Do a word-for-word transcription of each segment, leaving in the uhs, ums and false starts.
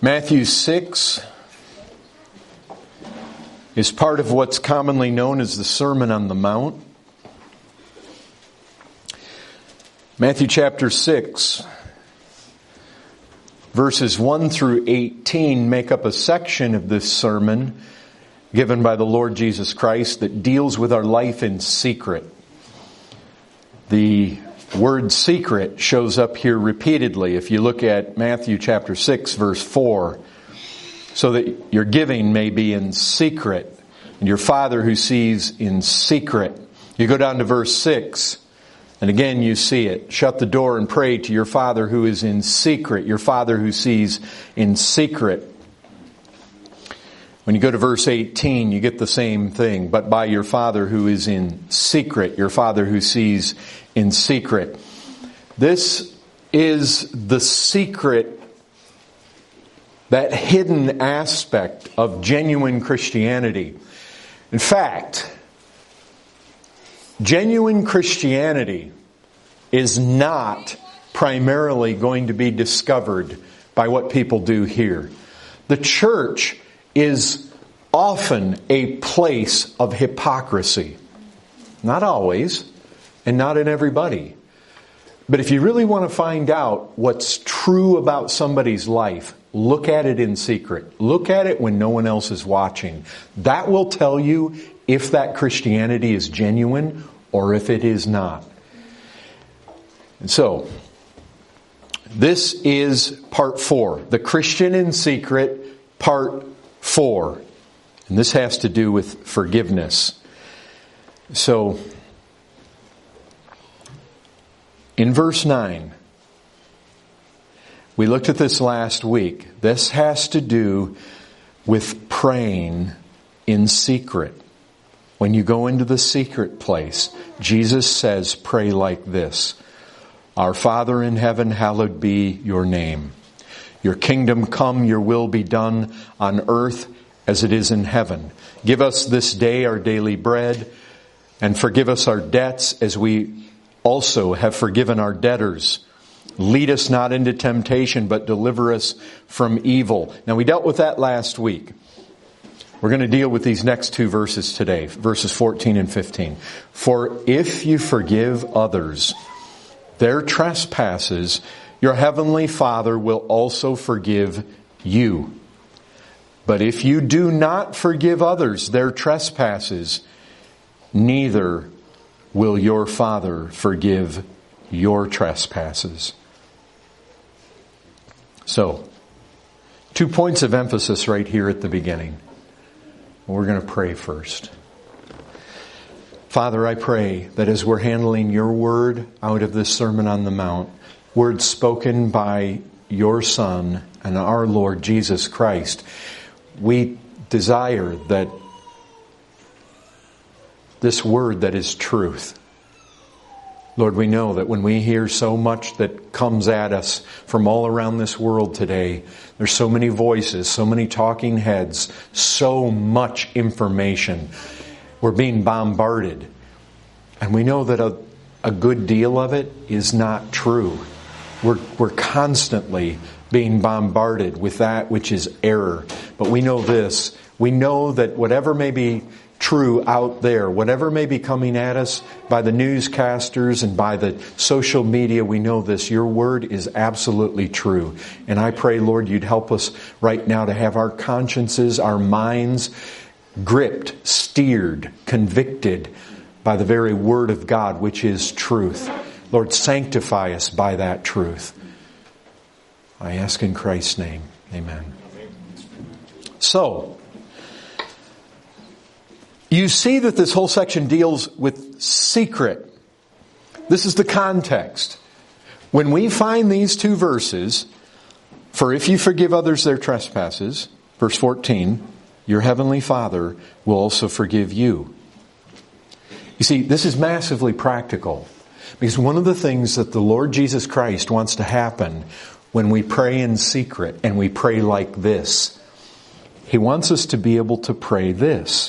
Matthew six is part of what's commonly known as the Sermon on the Mount. Matthew chapter six, verses one through eighteen make up a section of this sermon given by the Lord Jesus Christ that deals with our life in secret. The word secret shows up here repeatedly. If you look at Matthew chapter six, verse four, so that your giving may be in secret, and your Father who sees in secret. You go down to verse six, and again you see it. Shut the door and pray to your Father who is in secret, your Father who sees in secret. When you go to verse eighteen, you get the same thing. But by your Father who is in secret, your Father who sees in secret. This is the secret, that hidden aspect of genuine Christianity. In fact, genuine Christianity is not primarily going to be discovered by what people do here. The church is often a place of hypocrisy. Not always, and not in everybody. But if you really want to find out what's true about somebody's life, look at it in secret. Look at it when no one else is watching. That will tell you if that Christianity is genuine or if it is not. And so, this is part four. The Christian in secret, part four. And this has to do with forgiveness. So, in verse nine, we looked at this last week. This has to do with praying in secret. When you go into the secret place, Jesus says, pray like this. Our Father in heaven, hallowed be your name. Your kingdom come, your will be done on earth as it is in heaven. Give us this day our daily bread, and forgive us our debts as we also have forgiven our debtors. Lead us not into temptation, but deliver us from evil. Now, we dealt with that last week. We're going to deal with these next two verses today, verses fourteen and fifteen. For if you forgive others their trespasses, your heavenly Father will also forgive you. But if you do not forgive others their trespasses, neither will your Father forgive your trespasses. So, two points of emphasis right here at the beginning. We're going to pray first. Father, I pray that as we're handling your word out of this Sermon on the Mount, words spoken by your Son and our Lord Jesus Christ, we desire that this word that is truth. Lord, we know that when we hear so much that comes at us from all around this world today, there's so many voices, so many talking heads, so much information. We're being bombarded. And we know that a, a good deal of it is not true. We're, we're constantly being bombarded with that which is error. But we know this. We know that whatever may be true out there, whatever may be coming at us by the newscasters and by the social media, we know this. Your word is absolutely true. And I pray, Lord, you'd help us right now to have our consciences, our minds gripped, steered, convicted by the very word of God, which is truth. Lord, sanctify us by that truth. I ask in Christ's name. Amen. So, you see that this whole section deals with secret. This is the context. When we find these two verses, for if you forgive others their trespasses, verse fourteen, your heavenly Father will also forgive you. You see, this is massively practical. Because one of the things that the Lord Jesus Christ wants to happen when we pray in secret and we pray like this, He wants us to be able to pray this.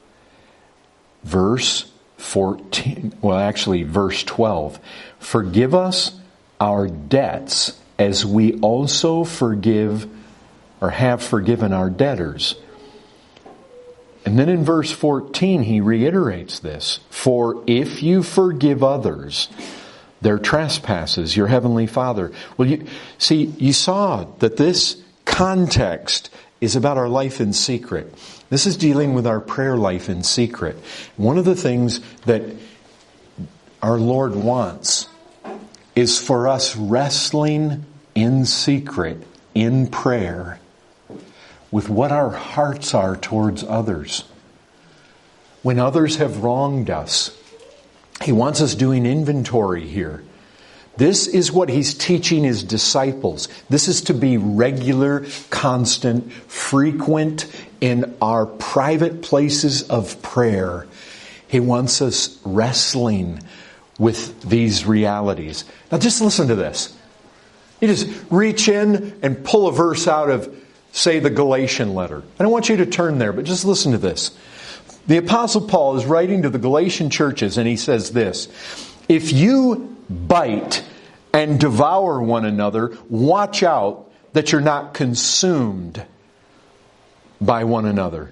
Verse fourteen, well actually verse twelve. Forgive us our debts as we also forgive or have forgiven our debtors. And then in verse fourteen, he reiterates this. For if you forgive others their trespasses, your heavenly Father. Well, you see, you saw that this context is about our life in secret. This is dealing with our prayer life in secret. One of the things that our Lord wants is for us wrestling in secret, in prayer, with what our hearts are towards others. When others have wronged us, He wants us doing inventory here. This is what He's teaching His disciples. This is to be regular, constant, frequent in our private places of prayer. He wants us wrestling with these realities. Now just listen to this. You just reach in and pull a verse out of, say, the Galatian letter. I don't want you to turn there, but just listen to this. The Apostle Paul is writing to the Galatian churches, and he says this: if you bite and devour one another, watch out that you're not consumed by one another.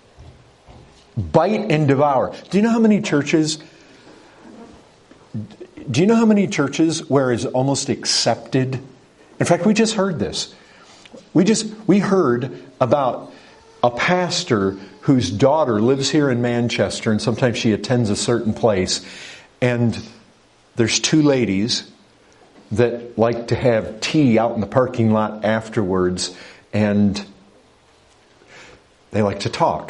Bite and devour. Do you know how many churches, do you know how many churches where it's almost accepted? In fact, we just heard this. We just, we heard about a pastor whose daughter lives here in Manchester, and sometimes she attends a certain place, and there's two ladies that like to have tea out in the parking lot afterwards, and they like to talk.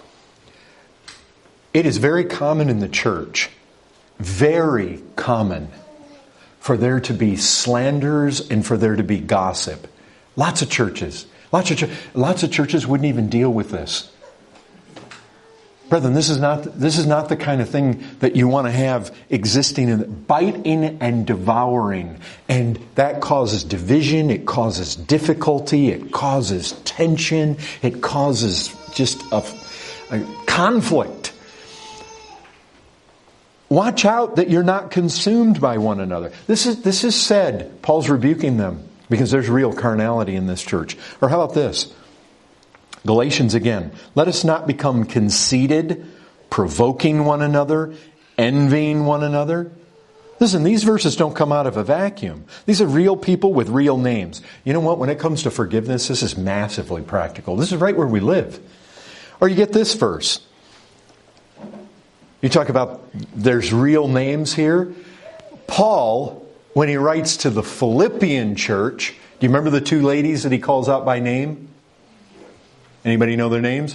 It is very common in the church, very common, for there to be slanders and for there to be gossip. Lots of churches, lots of ch- lots of churches wouldn't even deal with this. Brethren, this is not this is not the kind of thing that you want to have existing in biting and devouring, and that causes division. It causes difficulty. It causes tension. It causes just a, a conflict. Watch out that you're not consumed by one another. This is this is said. Paul's rebuking them because there's real carnality in this church. Or how about this? Galatians again. Let us not become conceited, provoking one another, envying one another. Listen, these verses don't come out of a vacuum. These are real people with real names. You know what? When it comes to forgiveness, this is massively practical. This is right where we live. Or you get this verse. You talk about there's real names here. Paul, when he writes to the Philippian church, do you remember the two ladies that he calls out by name? Anybody know their names?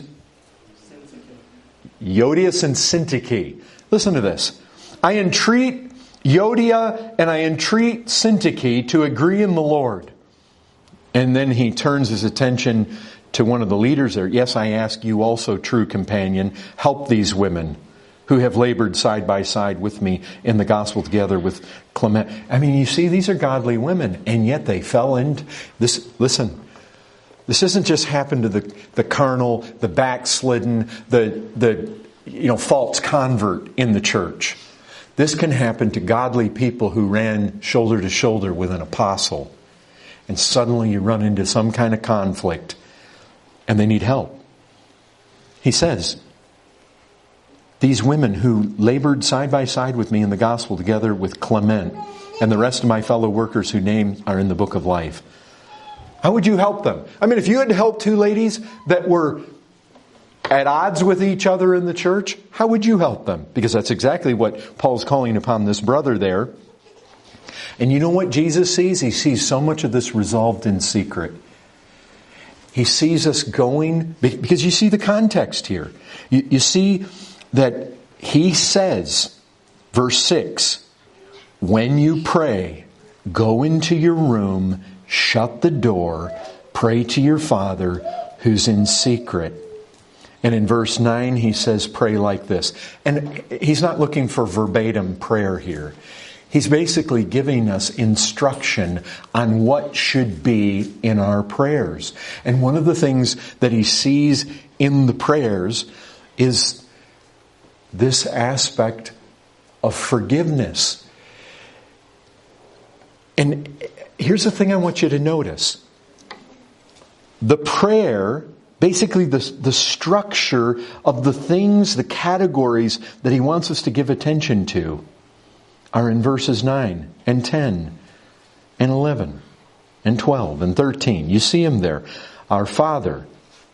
Euodias and Syntyche. Listen to this. I entreat Euodia and I entreat Syntyche to agree in the Lord. And then he turns his attention to one of the leaders there. Yes, I ask you also, true companion, help these women who have labored side by side with me in the gospel together with Clement. I mean, you see, these are godly women, and yet they fell into this. Listen, this doesn't just happen to the, the carnal, the backslidden, the, the you know false convert in the church. This can happen to godly people who ran shoulder to shoulder with an apostle. And suddenly you run into some kind of conflict, and they need help. He says, these women who labored side by side with me in the gospel together with Clement and the rest of my fellow workers whose names are in the book of life. How would you help them? I mean, if you had to help two ladies that were at odds with each other in the church, how would you help them? Because that's exactly what Paul's calling upon this brother there. And you know what Jesus sees? He sees so much of this resolved in secret. He sees us going, because you see the context here. You, you see that he says, verse six, when you pray, go into your room, shut the door, pray to your Father who's in secret. And in verse nine, he says, pray like this. And he's not looking for verbatim prayer here. He's basically giving us instruction on what should be in our prayers. And one of the things that he sees in the prayers is this aspect of forgiveness. And here's the thing I want you to notice. the prayer, basically the, the structure of the things, the categories that he wants us to give attention to are in verses nine and ten and eleven and twelve and thirteen. You see them there. Our Father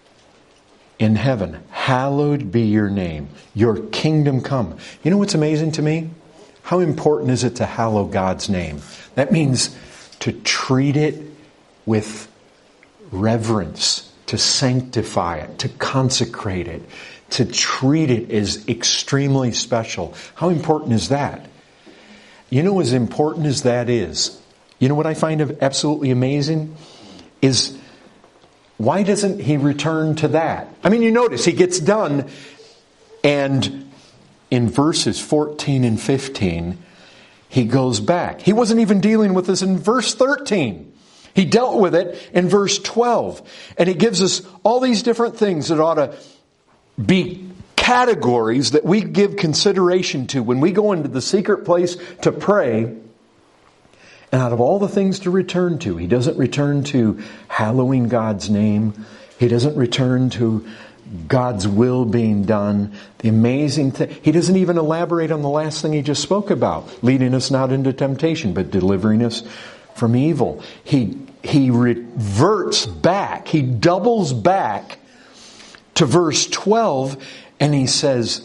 in heaven, hallowed be your name. Your kingdom come. You know what's amazing to me? How important is it to hallow God's name? That means to treat it with reverence, to sanctify it, to consecrate it, to treat it as extremely special. How important is that? You know, as important as that is, you know what I find absolutely amazing? Is why doesn't he return to that? I mean, you notice he gets done, and in verses fourteen and fifteen, he goes back. He wasn't even dealing with this in verse thirteen. He dealt with it in verse twelve. And he gives us all these different things that ought to be categories that we give consideration to when we go into the secret place to pray. And out of all the things to return to, he doesn't return to hallowing God's name. He doesn't return to God's will being done. The amazing thing, he doesn't even elaborate on the last thing he just spoke about, leading us not into temptation, but delivering us from evil. He, he reverts back, he doubles back to verse twelve, and he says,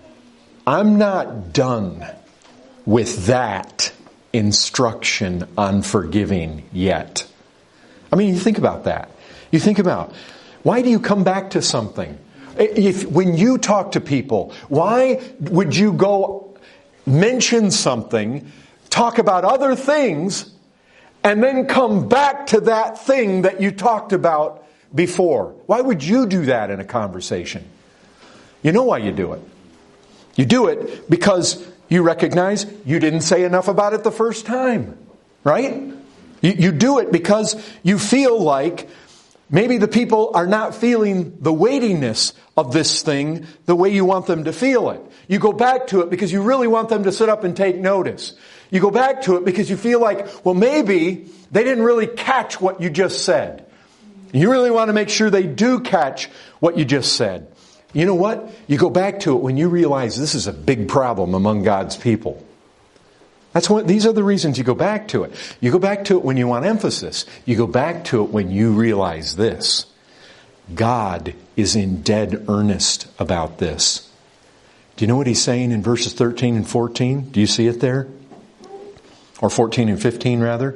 I'm not done with that instruction on forgiving yet. I mean, you think about that. You think about, why do you come back to something? If when you talk to people, why would you go mention something, talk about other things, and then come back to that thing that you talked about before? Why would you do that in a conversation? You know why you do it. You do it because you recognize you didn't say enough about it the first time, right? You, you do it because you feel like maybe the people are not feeling the weightiness of this thing the way you want them to feel it. You go back to it because you really want them to sit up and take notice. You go back to it because you feel like, well, maybe they didn't really catch what you just said. You really want to make sure they do catch what you just said. You know what? You go back to it when you realize this is a big problem among God's people. That's what, these are the reasons you go back to it. You go back to it when you want emphasis. You go back to it when you realize this. God is in dead earnest about this. Do you know what he's saying in verses thirteen and fourteen? Do you see it there? Or fourteen and fifteen rather?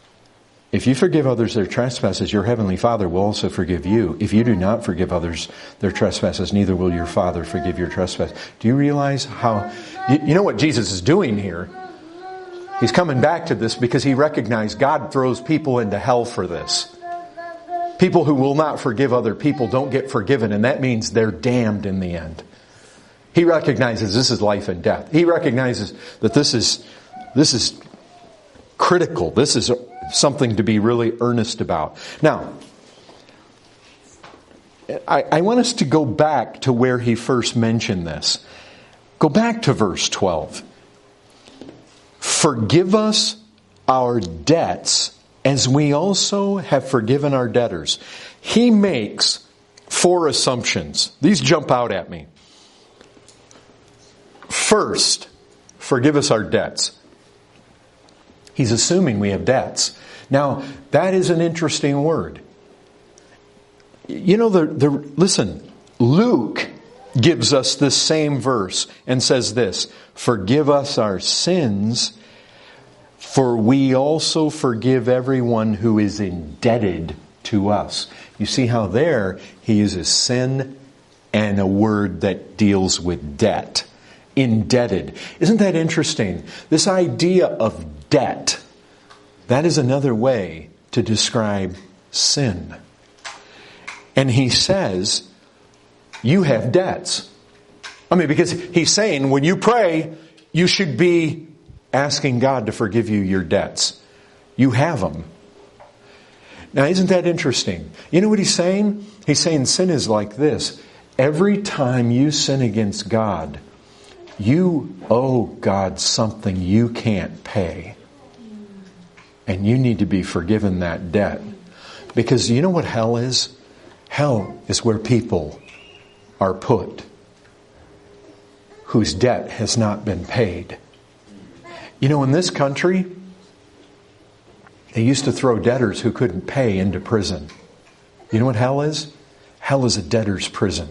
If you forgive others their trespasses, your heavenly Father will also forgive you. If you do not forgive others their trespasses, neither will your Father forgive your trespasses. Do you realize how... You, you know what Jesus is doing here? He's coming back to this because he recognized God throws people into hell for this. People who will not forgive other people don't get forgiven, and that means they're damned in the end. He recognizes this is life and death. He recognizes that this is, this is critical. This is something to be really earnest about. Now, I, I want us to go back to where he first mentioned this. Go back to verse twelve. Forgive us our debts as we also have forgiven our debtors. He makes four assumptions. These jump out at me. First, forgive us our debts. He's assuming we have debts. Now, that is an interesting word. You know, the, the listen, Luke gives us this same verse and says this, forgive us our sins, for we also forgive everyone who is indebted to us. You see how there he uses sin and a word that deals with debt. Indebted. Isn't that interesting? This idea of debt, that is another way to describe sin. And he says, you have debts. I mean, because he's saying when you pray, you should be asking God to forgive you your debts. You have them. Now, isn't that interesting? You know what he's saying? He's saying sin is like this. Every time you sin against God, you owe God something you can't pay. And you need to be forgiven that debt. Because you know what hell is? Hell is where people are put whose debt has not been paid. You know, in this country, they used to throw debtors who couldn't pay into prison. You know what hell is? Hell is a debtor's prison.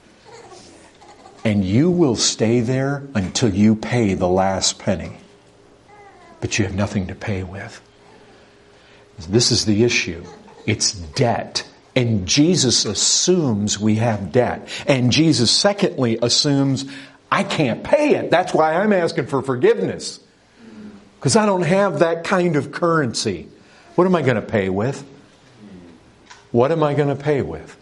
And you will stay there until you pay the last penny. But you have nothing to pay with. This is the issue. It's debt. And Jesus assumes we have debt. And Jesus, secondly, assumes I can't pay it. That's why I'm asking for forgiveness. Because I don't have that kind of currency. What am I going to pay with? What am I going to pay with?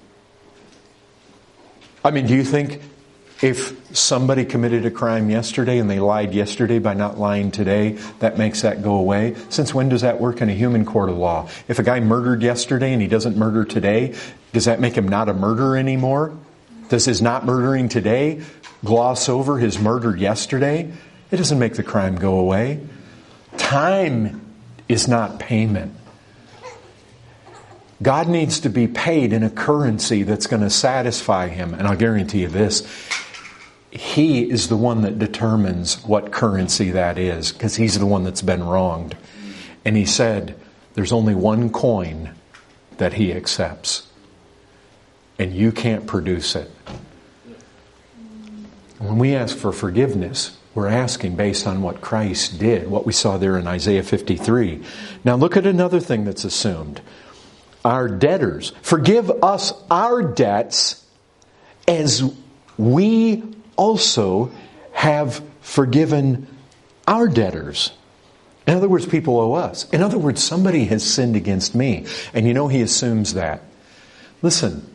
I mean, do you think if somebody committed a crime yesterday and they lied yesterday by not lying today, that makes that go away? Since when does that work in a human court of law? If a guy murdered yesterday and he doesn't murder today, does that make him not a murderer anymore? Does his not murdering today gloss over his murder yesterday? It doesn't make the crime go away. Time is not payment. God needs to be paid in a currency that's going to satisfy Him. And I'll guarantee you this, He is the one that determines what currency that is, because He's the one that's been wronged. And He said, there's only one coin that He accepts. And you can't produce it. When we ask for forgiveness, we're asking based on what Christ did, what we saw there in Isaiah fifty-three. Now look at another thing that's assumed. Our debtors. Forgive us our debts as we also have forgiven our debtors. In other words, people owe us. In other words, somebody has sinned against me. And you know He assumes that. Listen.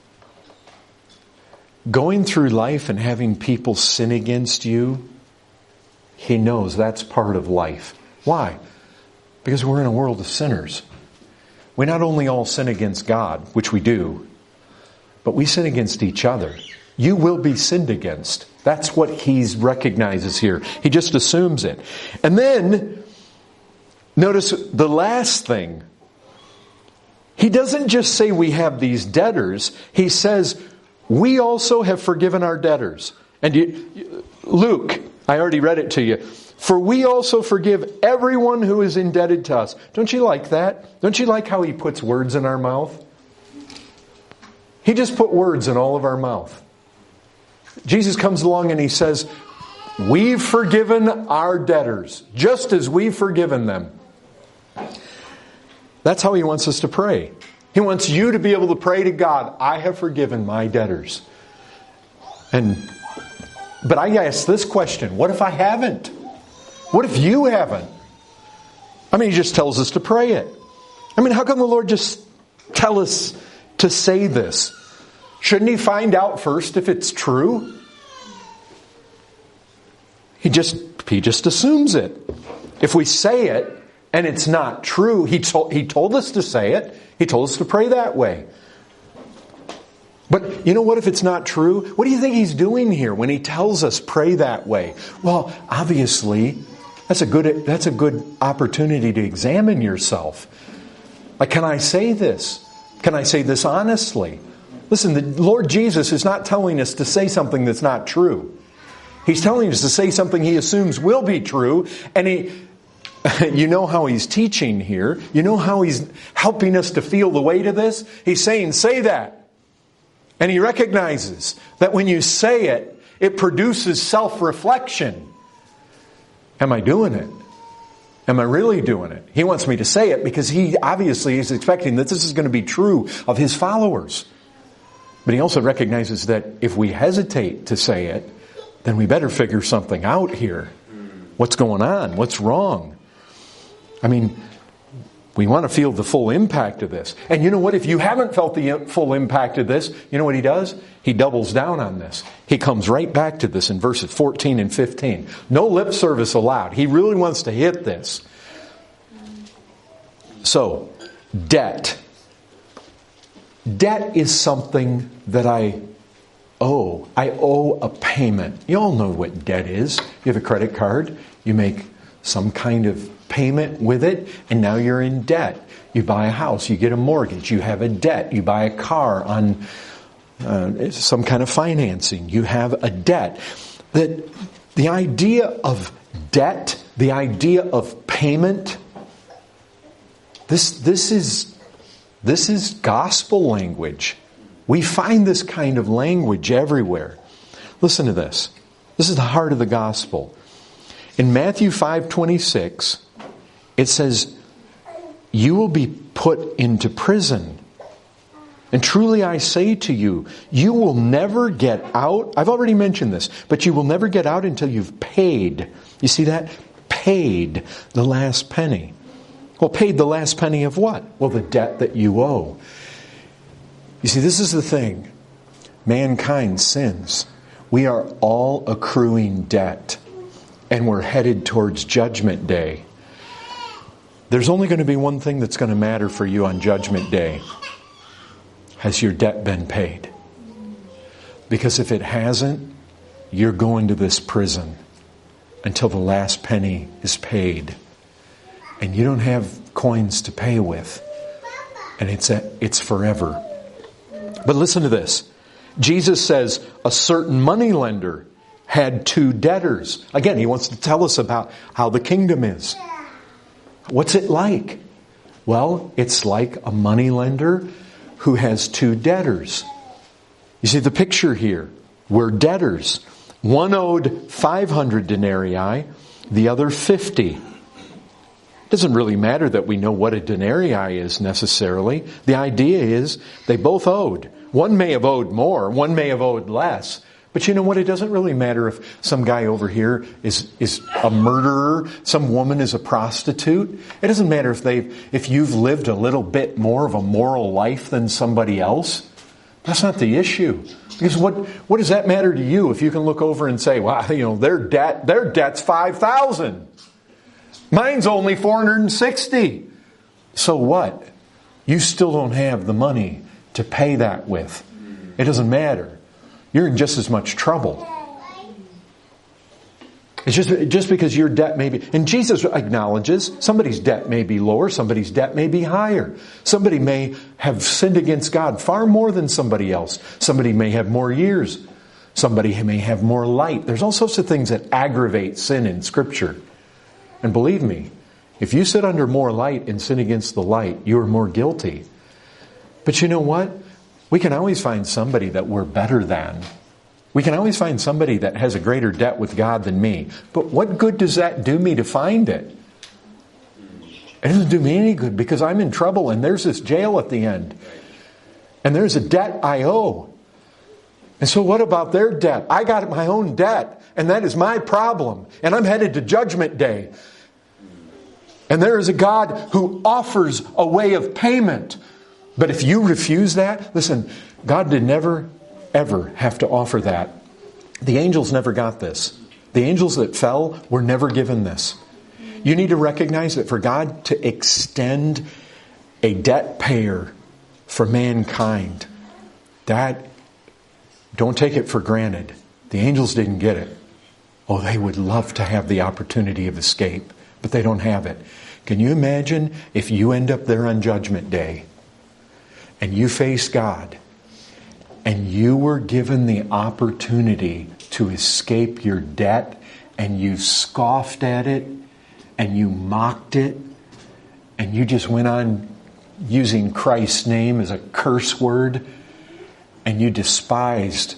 Going through life and having people sin against you, He knows that's part of life. Why? Because we're in a world of sinners. We not only all sin against God, which we do, but we sin against each other. You will be sinned against. That's what He recognizes here. He just assumes it. And then, notice the last thing. He doesn't just say we have these debtors. He says, we also have forgiven our debtors. And you, Luke, I already read it to you. For we also forgive everyone who is indebted to us. Don't you like that? Don't you like how He puts words in our mouth? He just put words in all of our mouth. Jesus comes along and He says, we've forgiven our debtors, just as we've forgiven them. That's how He wants us to pray. He wants you to be able to pray to God, I have forgiven my debtors. And But I ask this question, what if I haven't? What if you haven't? I mean, He just tells us to pray it. I mean, how come the Lord just tell us to say this? Shouldn't He find out first if it's true? He just, he just assumes it. If we say it and it's not true, he told, he told us to say it. He told us to pray that way. But you know what if it's not true? What do you think He's doing here when He tells us pray that way? Well, obviously, that's a good that's a good opportunity to examine yourself. Like, can I say this? Can I say this honestly? Listen, the Lord Jesus is not telling us to say something that's not true. He's telling us to say something He assumes will be true. And He, you know how He's teaching here. You know how He's helping us to feel the weight of this? He's saying, say that. And He recognizes that when you say it, it produces self-reflection. Am I doing it? Am I really doing it? He wants me to say it because He obviously is expecting that this is going to be true of His followers. But He also recognizes that if we hesitate to say it, then we better figure something out here. What's going on? What's wrong? I mean, we want to feel the full impact of this. And you know what? If you haven't felt the full impact of this, you know what He does? He doubles down on this. He comes right back to this in verses fourteen and fifteen. No lip service allowed. He really wants to hit this. So, debt. Debt is something that I owe. I owe a payment. You all know what debt is. You have a credit card. You make some kind of payment with it, and now you're in debt. You buy a house, you get a mortgage, you have a debt, you buy a car on uh, some kind of financing, you have a debt. That the idea of debt, the idea of payment, this this is this is gospel language. We find this kind of language everywhere. Listen to this. This is the heart of the gospel. In Matthew five twenty-six, it says, "You will be put into prison. And truly I say to you, you will never get out." I've already mentioned this, but you will never get out until you've paid. You see that? Paid the last penny. Well, paid the last penny of what? Well, the debt that you owe. You see, this is the thing. Mankind sins. We are all accruing debt. And we're headed towards Judgment Day. There's only going to be one thing that's going to matter for you on Judgment Day. Has your debt been paid? Because if it hasn't, you're going to this prison until the last penny is paid. And you don't have coins to pay with. And it's a, it's forever. But listen to this. Jesus says a certain moneylender had two debtors. Again, he wants to tell us about how the kingdom is. What's it like? Well, it's like a moneylender who has two debtors. You see the picture here. We're debtors. One owed five hundred denarii, the other fifty. It doesn't really matter that we know what a denarii is necessarily. The idea is they both owed. One may have owed more, one may have owed less. But you know what? It doesn't really matter if some guy over here is is a murderer, some woman is a prostitute. It doesn't matter if they if you've lived a little bit more of a moral life than somebody else. That's not the issue. Because what what does that matter to you if you can look over and say, "Wow, you know, their debt their debt's five thousand. Mine's only four hundred sixty." So what? You still don't have the money to pay that with. It doesn't matter. You're in just as much trouble. It's just, just because your debt may be... And Jesus acknowledges somebody's debt may be lower, somebody's debt may be higher. Somebody may have sinned against God far more than somebody else. Somebody may have more years. Somebody may have more light. There's all sorts of things that aggravate sin in Scripture. And believe me, if you sit under more light and sin against the light, you are more guilty. But you know what? We can always find somebody that we're better than. We can always find somebody that has a greater debt with God than me. But what good does that do me to find it? It doesn't do me any good because I'm in trouble and there's this jail at the end. And there's a debt I owe. And so what about their debt? I got my own debt and that is my problem. And I'm headed to Judgment Day. And there is a God who offers a way of payment. But if you refuse that, listen, God did never, ever have to offer that. The angels never got this. The angels that fell were never given this. You need to recognize that for God to extend a debt payer for mankind, that, don't take it for granted. The angels didn't get it. Oh, they would love to have the opportunity of escape, but they don't have it. Can you imagine if you end up there on Judgment Day and you face God and you were given the opportunity to escape your debt and you scoffed at it and you mocked it and you just went on using Christ's name as a curse word and you despised.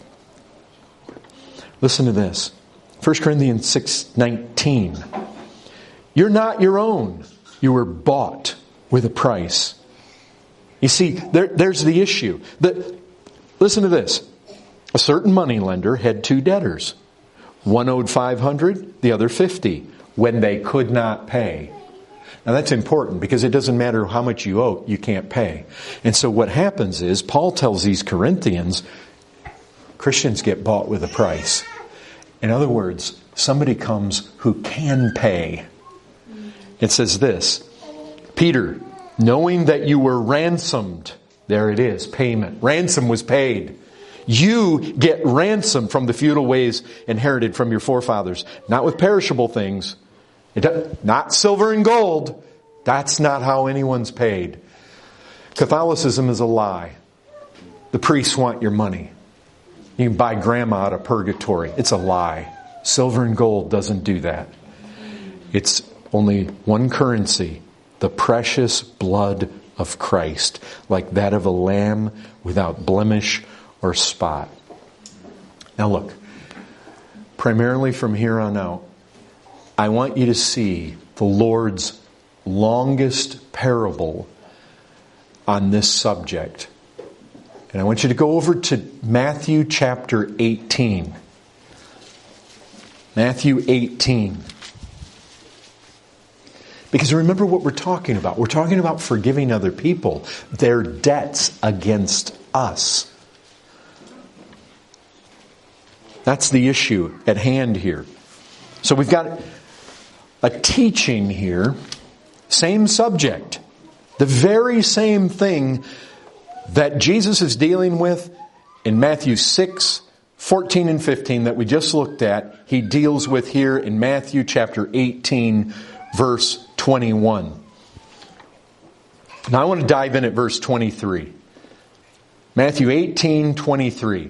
Listen to this. First Corinthians six nineteen. You're not your own. You were bought with a price. You see, there, there's the issue. The, listen to this. A certain moneylender had two debtors. One owed five hundred, the other fifty, when they could not pay. Now that's important because it doesn't matter how much you owe, you can't pay. And so what happens is, Paul tells these Corinthians, Christians get bought with a price. In other words, somebody comes who can pay. It says this, Peter, knowing that you were ransomed, there it is, payment. Ransom was paid. You get ransom from the feudal ways inherited from your forefathers, not with perishable things, It does, not silver and gold. That's not how anyone's paid. Catholicism is a lie. The priests want your money. You can buy grandma out of purgatory. It's a lie. Silver and gold doesn't do that. It's only one currency, the precious blood of Christ, like that of a lamb without blemish or spot. Now look, primarily from here on out, I want you to see the Lord's longest parable on this subject. And I want you to go over to Matthew chapter eighteen. Matthew eighteen. Because remember what we're talking about. We're talking about forgiving other people their debts against us. That's the issue at hand here. So we've got a teaching here, same subject, the very same thing that Jesus is dealing with in Matthew six, fourteen and fifteen that we just looked at. He deals with here in Matthew chapter eighteen, verse twenty-one. Now I want to dive in at verse twenty-three. Matthew eighteen, twenty-three.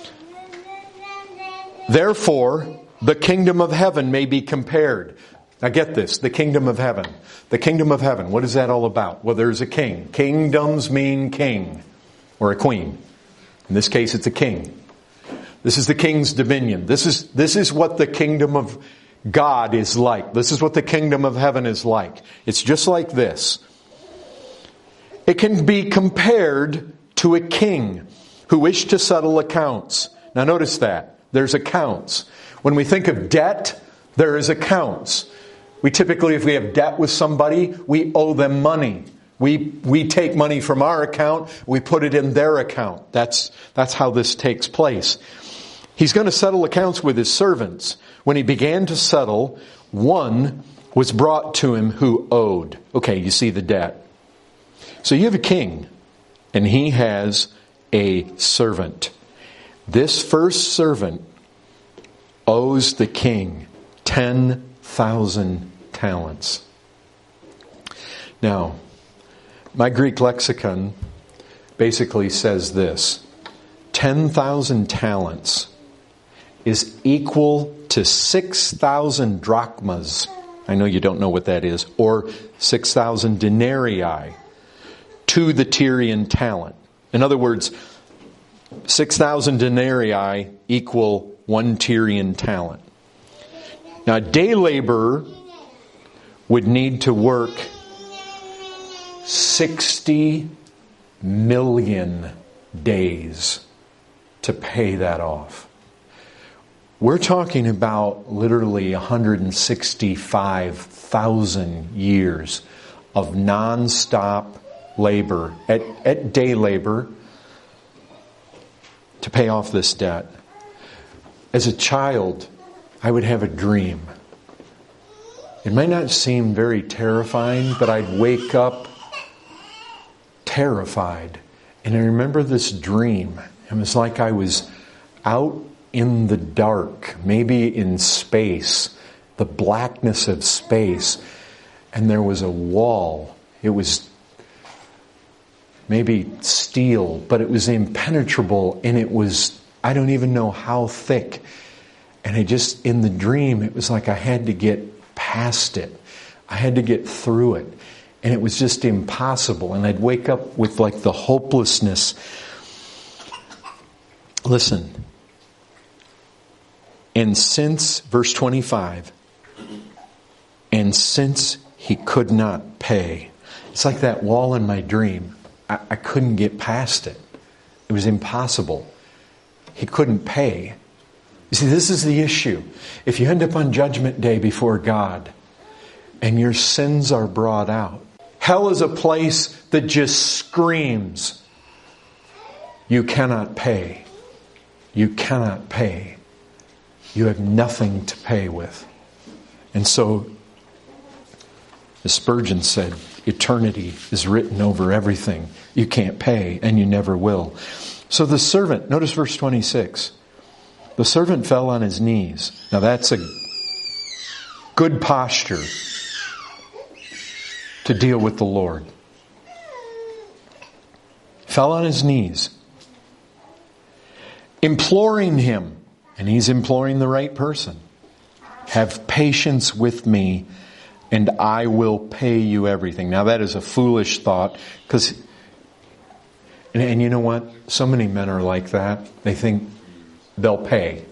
Therefore, the kingdom of heaven may be compared. Now get this, the kingdom of heaven. The kingdom of heaven, what is that all about? Well, there's a king. Kingdoms mean king or a queen. In this case, it's a king. This is the king's dominion. This is, this is what the kingdom of God is like. This is what the kingdom of heaven is like. It's just like this. It can be compared to a king who wished to settle accounts. Now notice that. There's accounts. When we think of debt, there is accounts. We typically, if we have debt with somebody, we owe them money. We we take money from our account, we put it in their account. That's that's how this takes place. He's going to settle accounts with his servants. When he began to settle, one was brought to him who owed. Okay, you see the debt. So you have a king, and he has a servant. This first servant owes the king ten thousand talents. Now, my Greek lexicon basically says this. ten thousand talents is equal to six thousand drachmas. I know you don't know what that is. Or six thousand denarii to the Tyrian talent. In other words, six thousand denarii equal one Tyrian talent. Now, a day laborer would need to work sixty million days to pay that off. We're talking about literally one hundred sixty-five thousand years of non-stop labor, at, at day labor, to pay off this debt. As a child, I would have a dream. It might not seem very terrifying, but I'd wake up terrified. And I remember this dream. It was like I was out in the dark, maybe in space, the blackness of space, and there was a wall. It was maybe steel, but it was impenetrable, and it was, I don't even know how thick. And I just, in the dream, it was like I had to get past it. I had to get through it. And it was just impossible. And I'd wake up with like the hopelessness. Listen. And since, verse twenty-five, and since he could not pay, it's like that wall in my dream. I, I couldn't get past it. It was impossible. He couldn't pay. You see, this is the issue. If you end up on Judgment Day before God and your sins are brought out, hell is a place that just screams, you cannot pay. You cannot pay. You have nothing to pay with. And so, as Spurgeon said, eternity is written over everything. You can't pay, and you never will. So the servant, notice verse twenty-six. The servant fell on his knees. Now that's a good posture to deal with the Lord. Fell on his knees, imploring him, and he's imploring the right person. Have patience with me, and I will pay you everything. Now that is a foolish thought, because, and, and you know what? So many men are like that. They think they'll pay.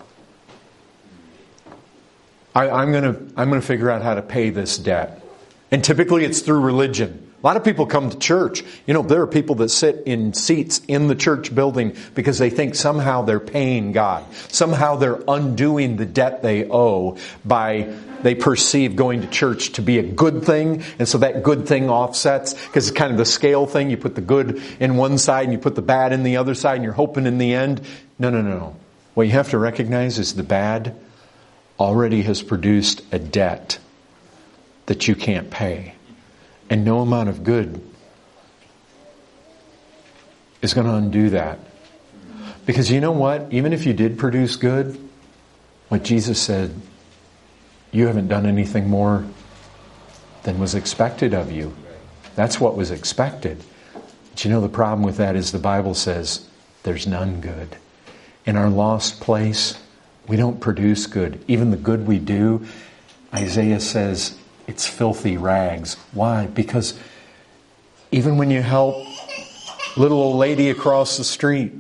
I, I'm gonna, I'm gonna figure out how to pay this debt. And typically it's through religion. A lot of people come to church. You know, there are people that sit in seats in the church building because they think somehow they're paying God. Somehow they're undoing the debt they owe by, they perceive going to church to be a good thing. And so that good thing offsets, because it's kind of the scale thing. You put the good in one side and you put the bad in the other side, and you're hoping in the end. No, no, no, no. What you have to recognize is the bad already has produced a debt that you can't pay. And no amount of good is going to undo that. Because you know what? Even if you did produce good, what Jesus said, you haven't done anything more than was expected of you. That's what was expected. But you know the problem with that is the Bible says there's none good. In our lost place, we don't produce good. Even the good we do, Isaiah says, it's filthy rags. Why? Because even when you help little old lady across the street,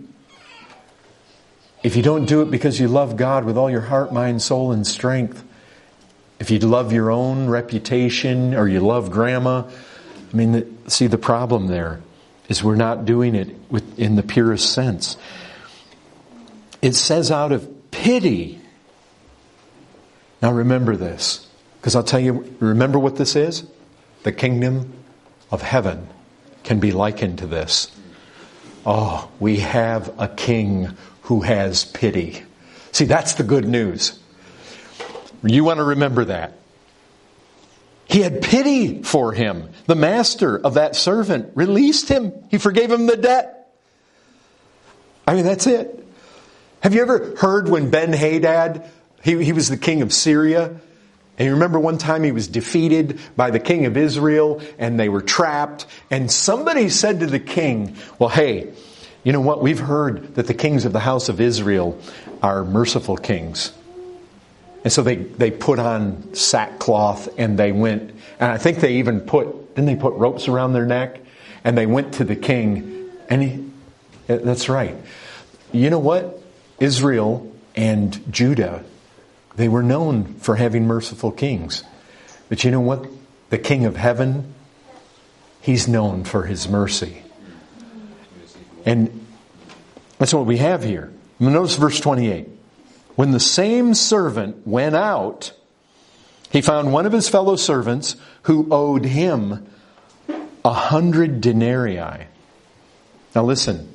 if you don't do it because you love God with all your heart, mind, soul, and strength, if you love your own reputation or you love grandma, I mean, the, see the problem there is we're not doing it with, in the purest sense. It says out of pity. Now remember this. Because I'll tell you, remember what this is? The kingdom of heaven can be likened to this. Oh, we have a king who has pity. See, that's the good news. You want to remember that. He had pity for him. The master of that servant released him. He forgave him the debt. I mean, that's it. Have you ever heard when Ben-Hadad, he, he was the king of Syria, and you remember one time he was defeated by the king of Israel and they were trapped. And somebody said to the king, well, hey, you know what? We've heard that the kings of the house of Israel are merciful kings. And so they, they put on sackcloth and they went, and I think they even put, didn't they put ropes around their neck? And they went to the king. And he, that's right. You know what? Israel and Judah, they were known for having merciful kings. But you know what? The King of Heaven, He's known for His mercy. And that's what we have here. Notice verse twenty-eight. When the same servant went out, he found one of his fellow servants who owed him a hundred denarii. Now listen.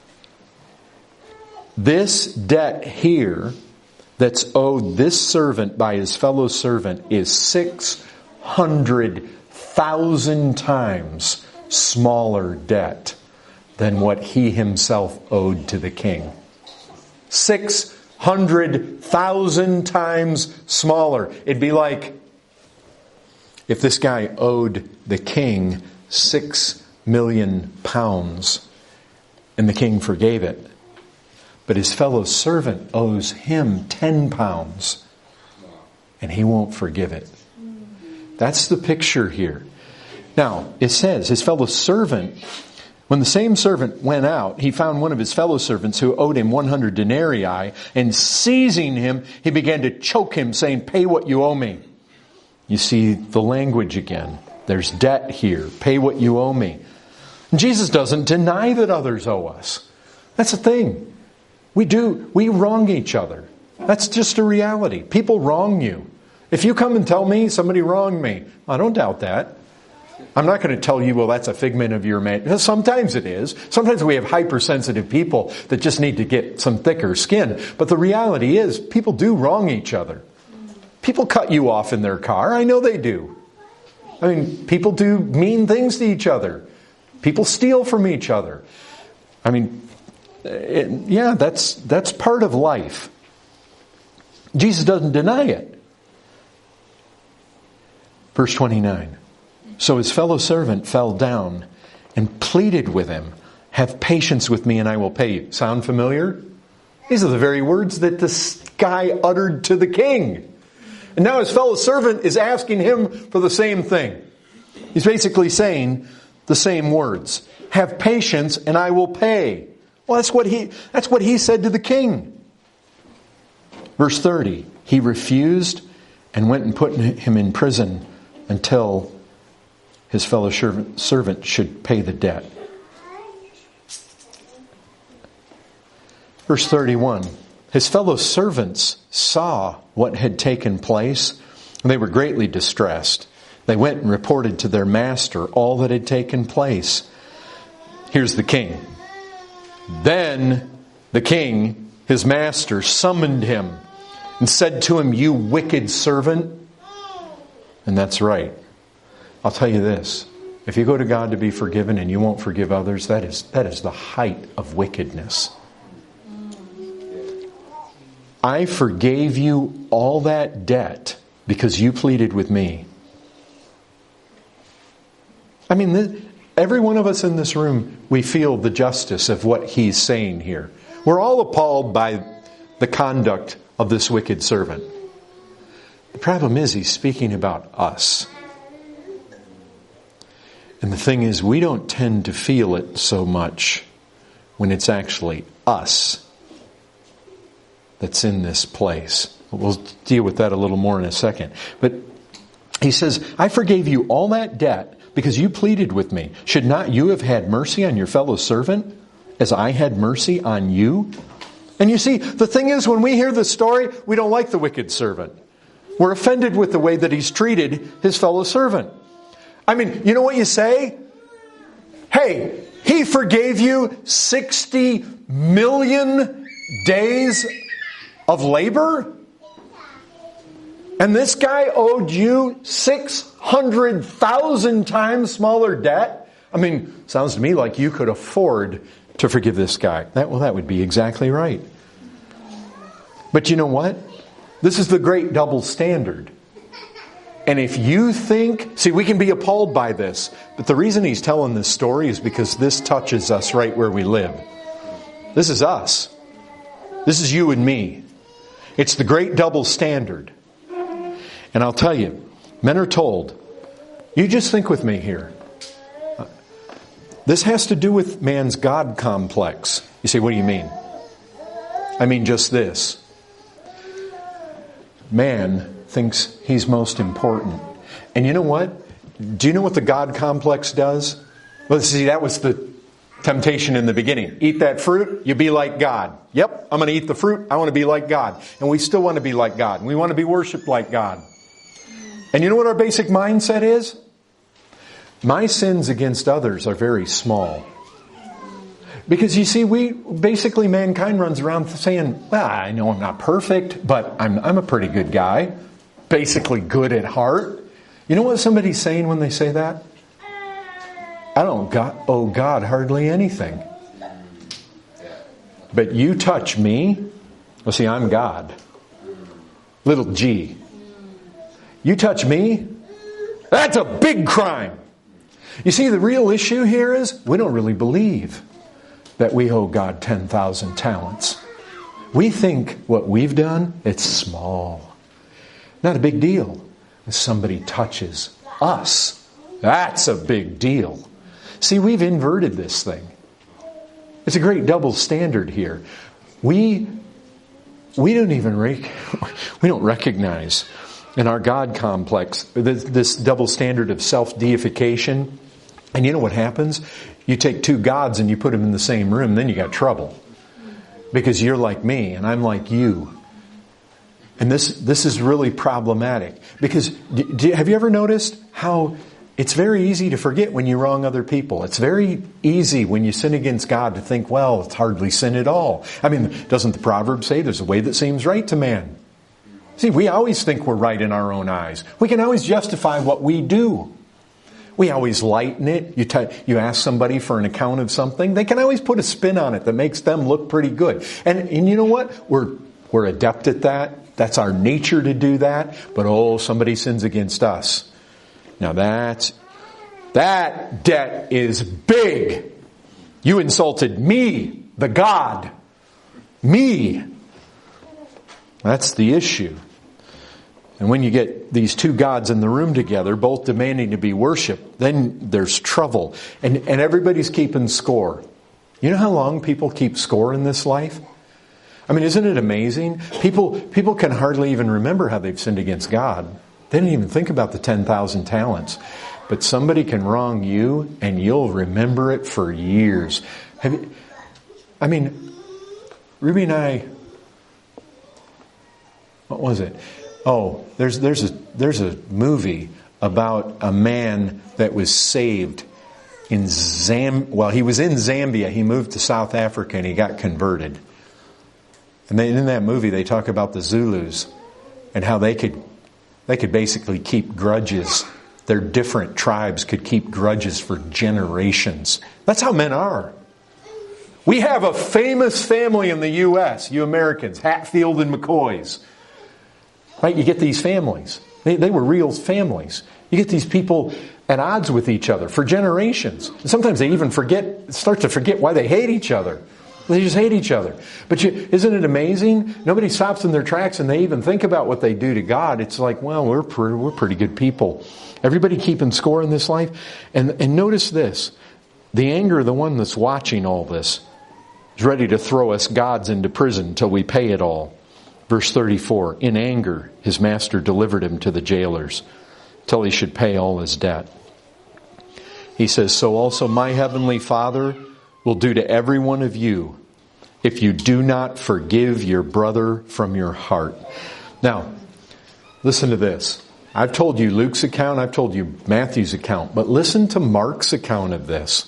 This debt here that's owed this servant by his fellow servant is six hundred thousand times smaller debt than what he himself owed to the king. Six hundred thousand times smaller. It'd be like if this guy owed the king six million pounds and the king forgave it. But his fellow servant owes him ten pounds and he won't forgive it. That's the picture here. Now, it says his fellow servant, when the same servant went out, he found one of his fellow servants who owed him one hundred denarii, and seizing him, he began to choke him, saying, "Pay what you owe me." You see the language again. There's debt here. Pay what you owe me. And Jesus doesn't deny that others owe us. That's the thing. We do. We wrong each other. That's just a reality. People wrong you. If you come and tell me somebody wronged me, I don't doubt that. I'm not going to tell you, well, that's a figment of your imagination. Sometimes it is. Sometimes we have hypersensitive people that just need to get some thicker skin. But the reality is, people do wrong each other. People cut you off in their car. I know they do. I mean, people do mean things to each other. People steal from each other. I mean, it, yeah, that's that's part of life. Jesus doesn't deny it. Verse twenty-nine. So his fellow servant fell down and pleaded with him, "Have patience with me and I will pay you." Sound familiar? These are the very words that this guy uttered to the king. And now his fellow servant is asking him for the same thing. He's basically saying the same words. Have patience and I will pay. Well, that's what he, that's what he said to the king. Verse thirty. He refused and went and put him in prison until his fellow servant should pay the debt. Verse thirty-one. His fellow servants saw what had taken place, and they were greatly distressed. They went and reported to their master all that had taken place. Here's the king. Then the king, his master, summoned him and said to him, "You wicked servant." And that's right. I'll tell you this. If you go to God to be forgiven and you won't forgive others, that is, that is the height of wickedness. I forgave you all that debt because you pleaded with me. I mean, the, every one of us in this room, we feel the justice of what he's saying here. We're all appalled by the conduct of this wicked servant. The problem is he's speaking about us. And the thing is, we don't tend to feel it so much when it's actually us that's in this place. We'll deal with that a little more in a second. But he says, I forgave you all that debt because you pleaded with me. Should not you have had mercy on your fellow servant as I had mercy on you? And you see, the thing is, when we hear the story, we don't like the wicked servant. We're offended with the way that he's treated his fellow servant. I mean, you know what you say? Hey, he forgave you sixty million days of labor? And this guy owed you six hundred thousand times smaller debt? I mean, sounds to me like you could afford to forgive this guy. That, well, that would be exactly right. But you know what? This is the great double standard. And if you think, see, we can be appalled by this, but the reason he's telling this story is because this touches us right where we live. This is us. This is you and me. It's the great double standard. And I'll tell you, men are told, you just think with me here. This has to do with man's God complex. You say, what do you mean? I mean just this. Man thinks he's most important. And you know what? Do you know what the God complex does? Well, see, that was the temptation in the beginning. Eat that fruit, you be like God. Yep, I'm going to eat the fruit, I want to be like God. And we still want to be like God. And we want to be worshipped like God. And you know what our basic mindset is? My sins against others are very small. Because you see, we basically, mankind runs around saying, well, I know I'm not perfect, but I'm, I'm a pretty good guy. Basically good at heart. You know what somebody's saying when they say that? I don't got, owe God hardly anything. But you touch me, well, see, I'm God. Little g. You touch me, that's a big crime. You see, the real issue here is we don't really believe that we owe God ten thousand talents. We think what we've done, it's small. Not a big deal. If somebody touches us, that's a big deal. See, we've inverted this thing. It's a great double standard here. We we don't even rec- we don't recognize in our God complex this, this double standard of self-deification. And you know what happens? You take two gods and you put them in the same room, then you got trouble. Because you're like me and I'm like you. And this this is really problematic. Because do, do, have you ever noticed how it's very easy to forget when you wrong other people? It's very easy when you sin against God to think, well, it's hardly sin at all. I mean, doesn't the proverb say there's a way that seems right to man? See, we always think we're right in our own eyes. We can always justify what we do. We always lighten it. You t- you ask somebody for an account of something, they can always put a spin on it that makes them look pretty good. And, and you know what? We're we're adept at that. That's our nature to do that. But oh, somebody sins against us. Now that's, that debt is big. You insulted me, the God. Me. That's the issue. And when you get these two gods in the room together, both demanding to be worshipped, then there's trouble. And, and everybody's keeping score. You know how long people keep score in this life? I mean, isn't it amazing? People, people can hardly even remember how they've sinned against God. They didn't even think about the ten thousand talents. But somebody can wrong you and you'll remember it for years. Have you, I mean, Ruby and I, what was it? Oh, there's there's a there's a movie about a man that was saved in Zam. Well, he was in Zambia. He moved to South Africa and he got converted. And then in that movie, they talk about the Zulus and how they could they could basically keep grudges. Their different tribes could keep grudges for generations. That's how men are. We have a famous family in the U S, you Americans, Hatfield and McCoys. Right? You get these families. They, they were real families. You get these people at odds with each other for generations. And sometimes they even forget, start to forget why they hate each other. They just hate each other. But you, isn't it amazing? Nobody stops in their tracks and they even think about what they do to God. It's like, well, we're pretty, we're pretty good people. Everybody keeping score in this life. And, and notice this. The anger of the one that's watching all this is ready to throw us gods into prison until we pay it all. Verse thirty-four, in anger, his master delivered him to the jailers till he should pay all his debt. He says, so also my heavenly Father will do to every one of you if you do not forgive your brother from your heart. Now, listen to this. I've told you Luke's account, I've told you Matthew's account, but listen to Mark's account of this.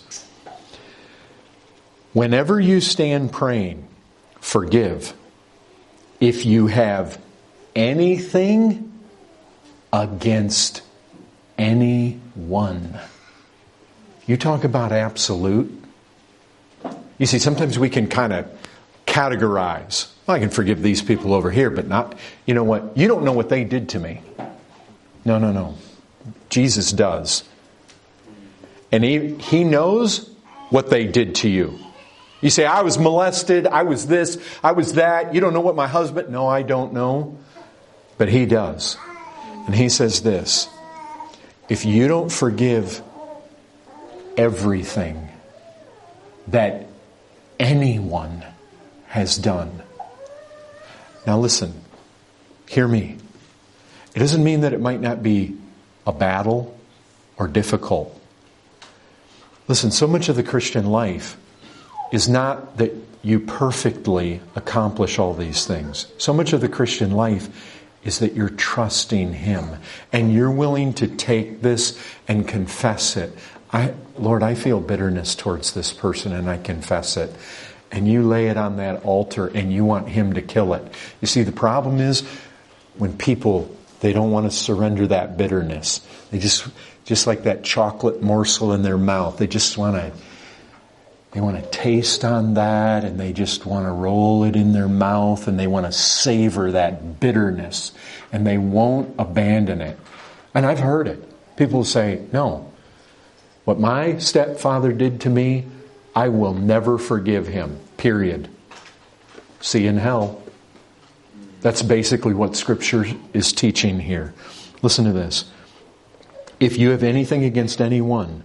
Whenever you stand praying, forgive. If you have anything against anyone. You talk about absolute. You see, sometimes we can kind of categorize. Well, I can forgive these people over here, but not, you know what? You don't know what they did to me. No, no, no. Jesus does. And he, he knows what they did to you. You say, I was molested, I was this, I was that. You don't know what my husband... No, I don't know. But he does. And he says this. If you don't forgive everything that anyone has done. Now listen. Hear me. It doesn't mean that it might not be a battle or difficult. Listen, so much of the Christian life is not that you perfectly accomplish all these things. So much of the Christian life is that you're trusting Him and you're willing to take this and confess it. I, Lord, I feel bitterness towards this person and I confess it. And you lay it on that altar and you want Him to kill it. You see, the problem is when people, they don't want to surrender that bitterness. They just, just like that chocolate morsel in their mouth, they just want to They want to taste on that and they just want to roll it in their mouth and they want to savor that bitterness and they won't abandon it. And I've heard it. People say, no, what my stepfather did to me, I will never forgive him, period. See you in hell. That's basically what Scripture is teaching here. Listen to this. If you have anything against anyone,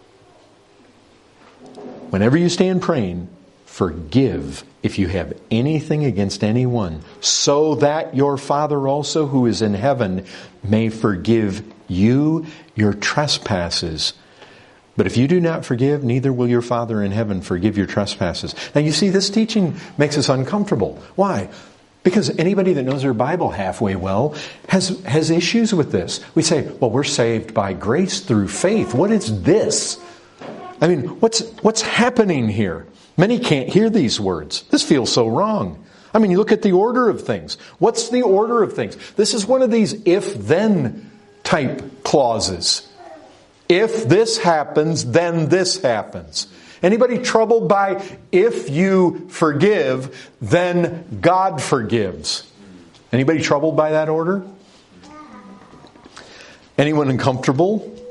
whenever you stand praying, forgive if you have anything against anyone, so that your Father also who is in heaven may forgive you your trespasses. But if you do not forgive, neither will your Father in heaven forgive your trespasses. Now you see, this teaching makes us uncomfortable. Why? Because anybody that knows their Bible halfway well has, has issues with this. We say, well, we're saved by grace through faith. What is this? I mean, what's what's happening here? Many can't hear these words. This feels so wrong. I mean, you look at the order of things. What's the order of things? This is one of these if-then type clauses. If this happens, then this happens. Anybody troubled by if you forgive, then God forgives? Anybody troubled by that order? Anyone uncomfortable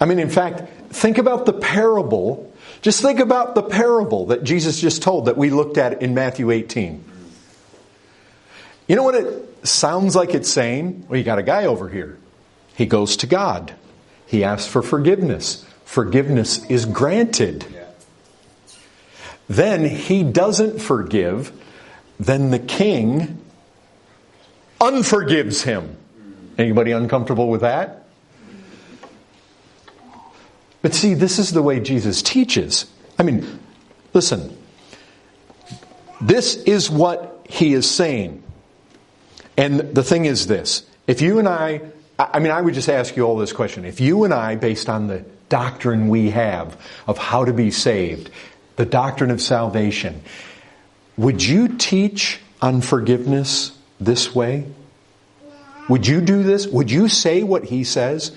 I mean, in fact, think about the parable. Just think about the parable that Jesus just told that we looked at in Matthew eighteen. You know what it sounds like it's saying? Well, you got a guy over here. He goes to God. He asks for forgiveness. Forgiveness is granted. Then he doesn't forgive. Then the king unforgives him. Anybody uncomfortable with that? But see, this is the way Jesus teaches. I mean, listen. This is what he is saying. And the thing is this. If you and I, I mean, I would just ask you all this question. If you and I, based on the doctrine we have of how to be saved, the doctrine of salvation, would you teach on forgiveness this way? Would you do this? Would you say what he says?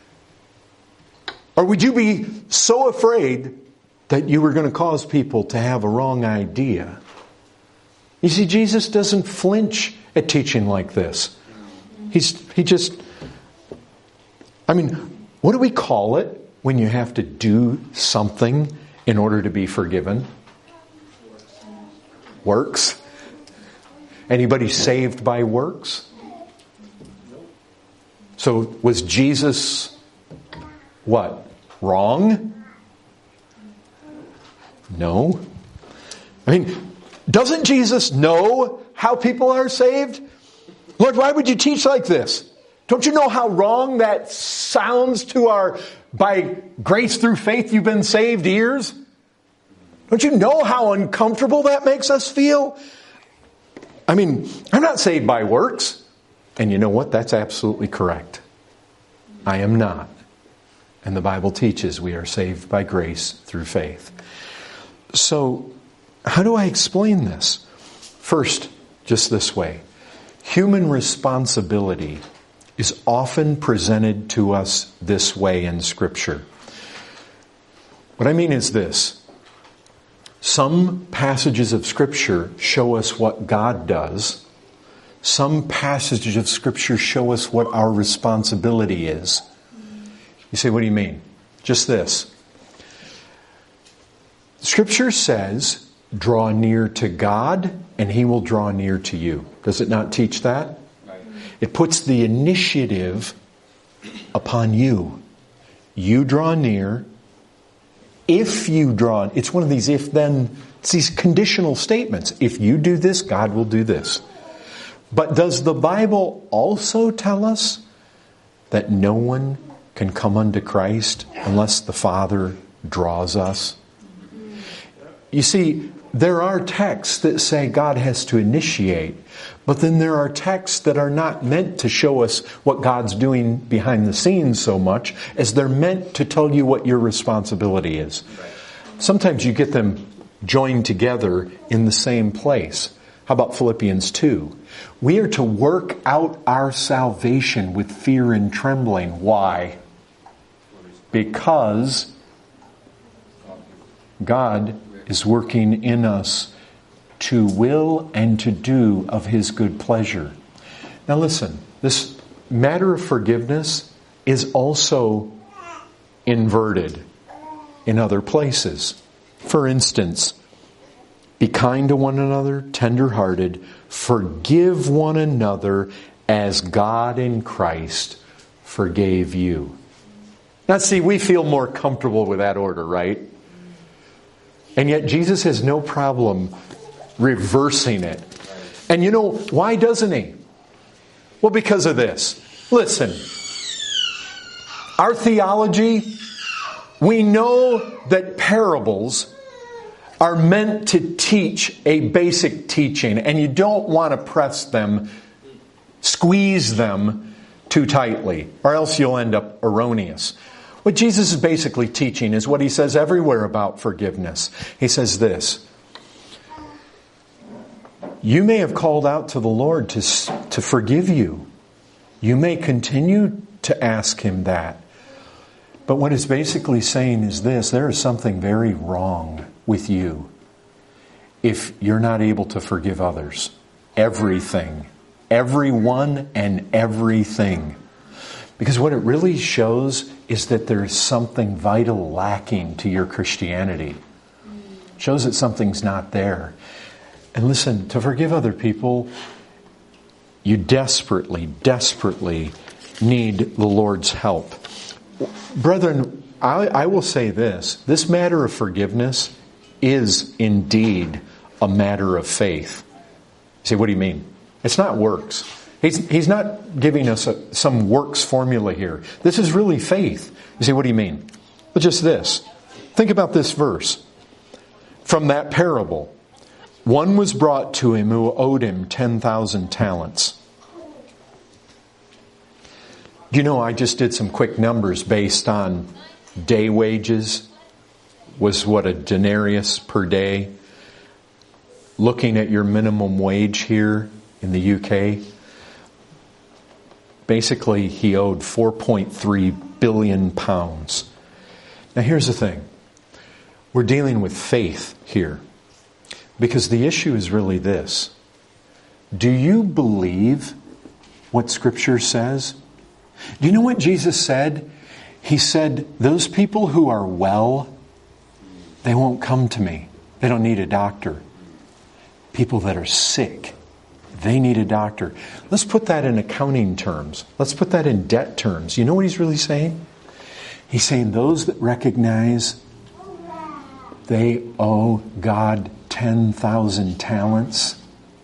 Or would you be so afraid that you were going to cause people to have a wrong idea? You see, Jesus doesn't flinch at teaching like this. He's he just, I mean, what do we call it when you have to do something in order to be forgiven? Works. Anybody saved by works? So was Jesus what? Wrong? No. I mean, doesn't Jesus know how people are saved? Lord, why would you teach like this? Don't you know how wrong that sounds to our, by grace through faith you've been saved ears? Don't you know how uncomfortable that makes us feel? I mean, I'm not saved by works. And you know what? That's absolutely correct. I am not. And the Bible teaches we are saved by grace through faith. So, how do I explain this? First, just this way. Human responsibility is often presented to us this way in Scripture. What I mean is this. Some passages of Scripture show us what God does. Some passages of Scripture show us what our responsibility is. You say, what do you mean? Just this. Scripture says, draw near to God and He will draw near to you. Does it not teach that? Right. It puts the initiative upon you. You draw near. If you draw, it's one of these if then, it's these conditional statements. If you do this, God will do this. But does the Bible also tell us that no one can come unto Christ unless the Father draws us? You see, there are texts that say God has to initiate, but then there are texts that are not meant to show us what God's doing behind the scenes so much as they're meant to tell you what your responsibility is. Sometimes you get them joined together in the same place. How about Philippians two? We are to work out our salvation with fear and trembling. Why? Because God is working in us to will and to do of His good pleasure. Now listen, this matter of forgiveness is also inverted in other places. For instance, be kind to one another, tender-hearted, forgive one another as God in Christ forgave you. Now see, we feel more comfortable with that order, right? And yet Jesus has no problem reversing it. And you know, why doesn't He? Well, because of this. Listen, our theology, we know that parables are meant to teach a basic teaching, and you don't want to press them, squeeze them too tightly, or else you'll end up erroneous. What Jesus is basically teaching is what He says everywhere about forgiveness. He says this: you may have called out to the Lord to, to forgive you. You may continue to ask Him that. But what it's basically saying is this: there is something very wrong with you if you're not able to forgive others. Everything. Everyone and everything. Because what it really shows is that there's something vital lacking to your Christianity. It shows that something's not there. And listen, to forgive other people, you desperately, desperately need the Lord's help. Brethren, I, I will say this. This matter of forgiveness is indeed a matter of faith. You say, what do you mean? It's not works. He's, he's not giving us a, some works formula here. This is really faith. You say, what do you mean? Well, just this. Think about this verse. From that parable, one was brought to him who owed him ten thousand talents. Do you know, I just did some quick numbers based on day wages. Was what, a denarius per day? Looking at your minimum wage here in the U K, basically he owed four point three billion pounds. Now here's the thing. We're dealing with faith here. Because the issue is really this. Do you believe what Scripture says? Do you know what Jesus said? He said, those people who are well, they won't come to me. They don't need a doctor. People that are sick, they need a doctor. Let's put that in accounting terms. Let's put that in debt terms. You know what he's really saying? He's saying those that recognize they owe God ten thousand talents,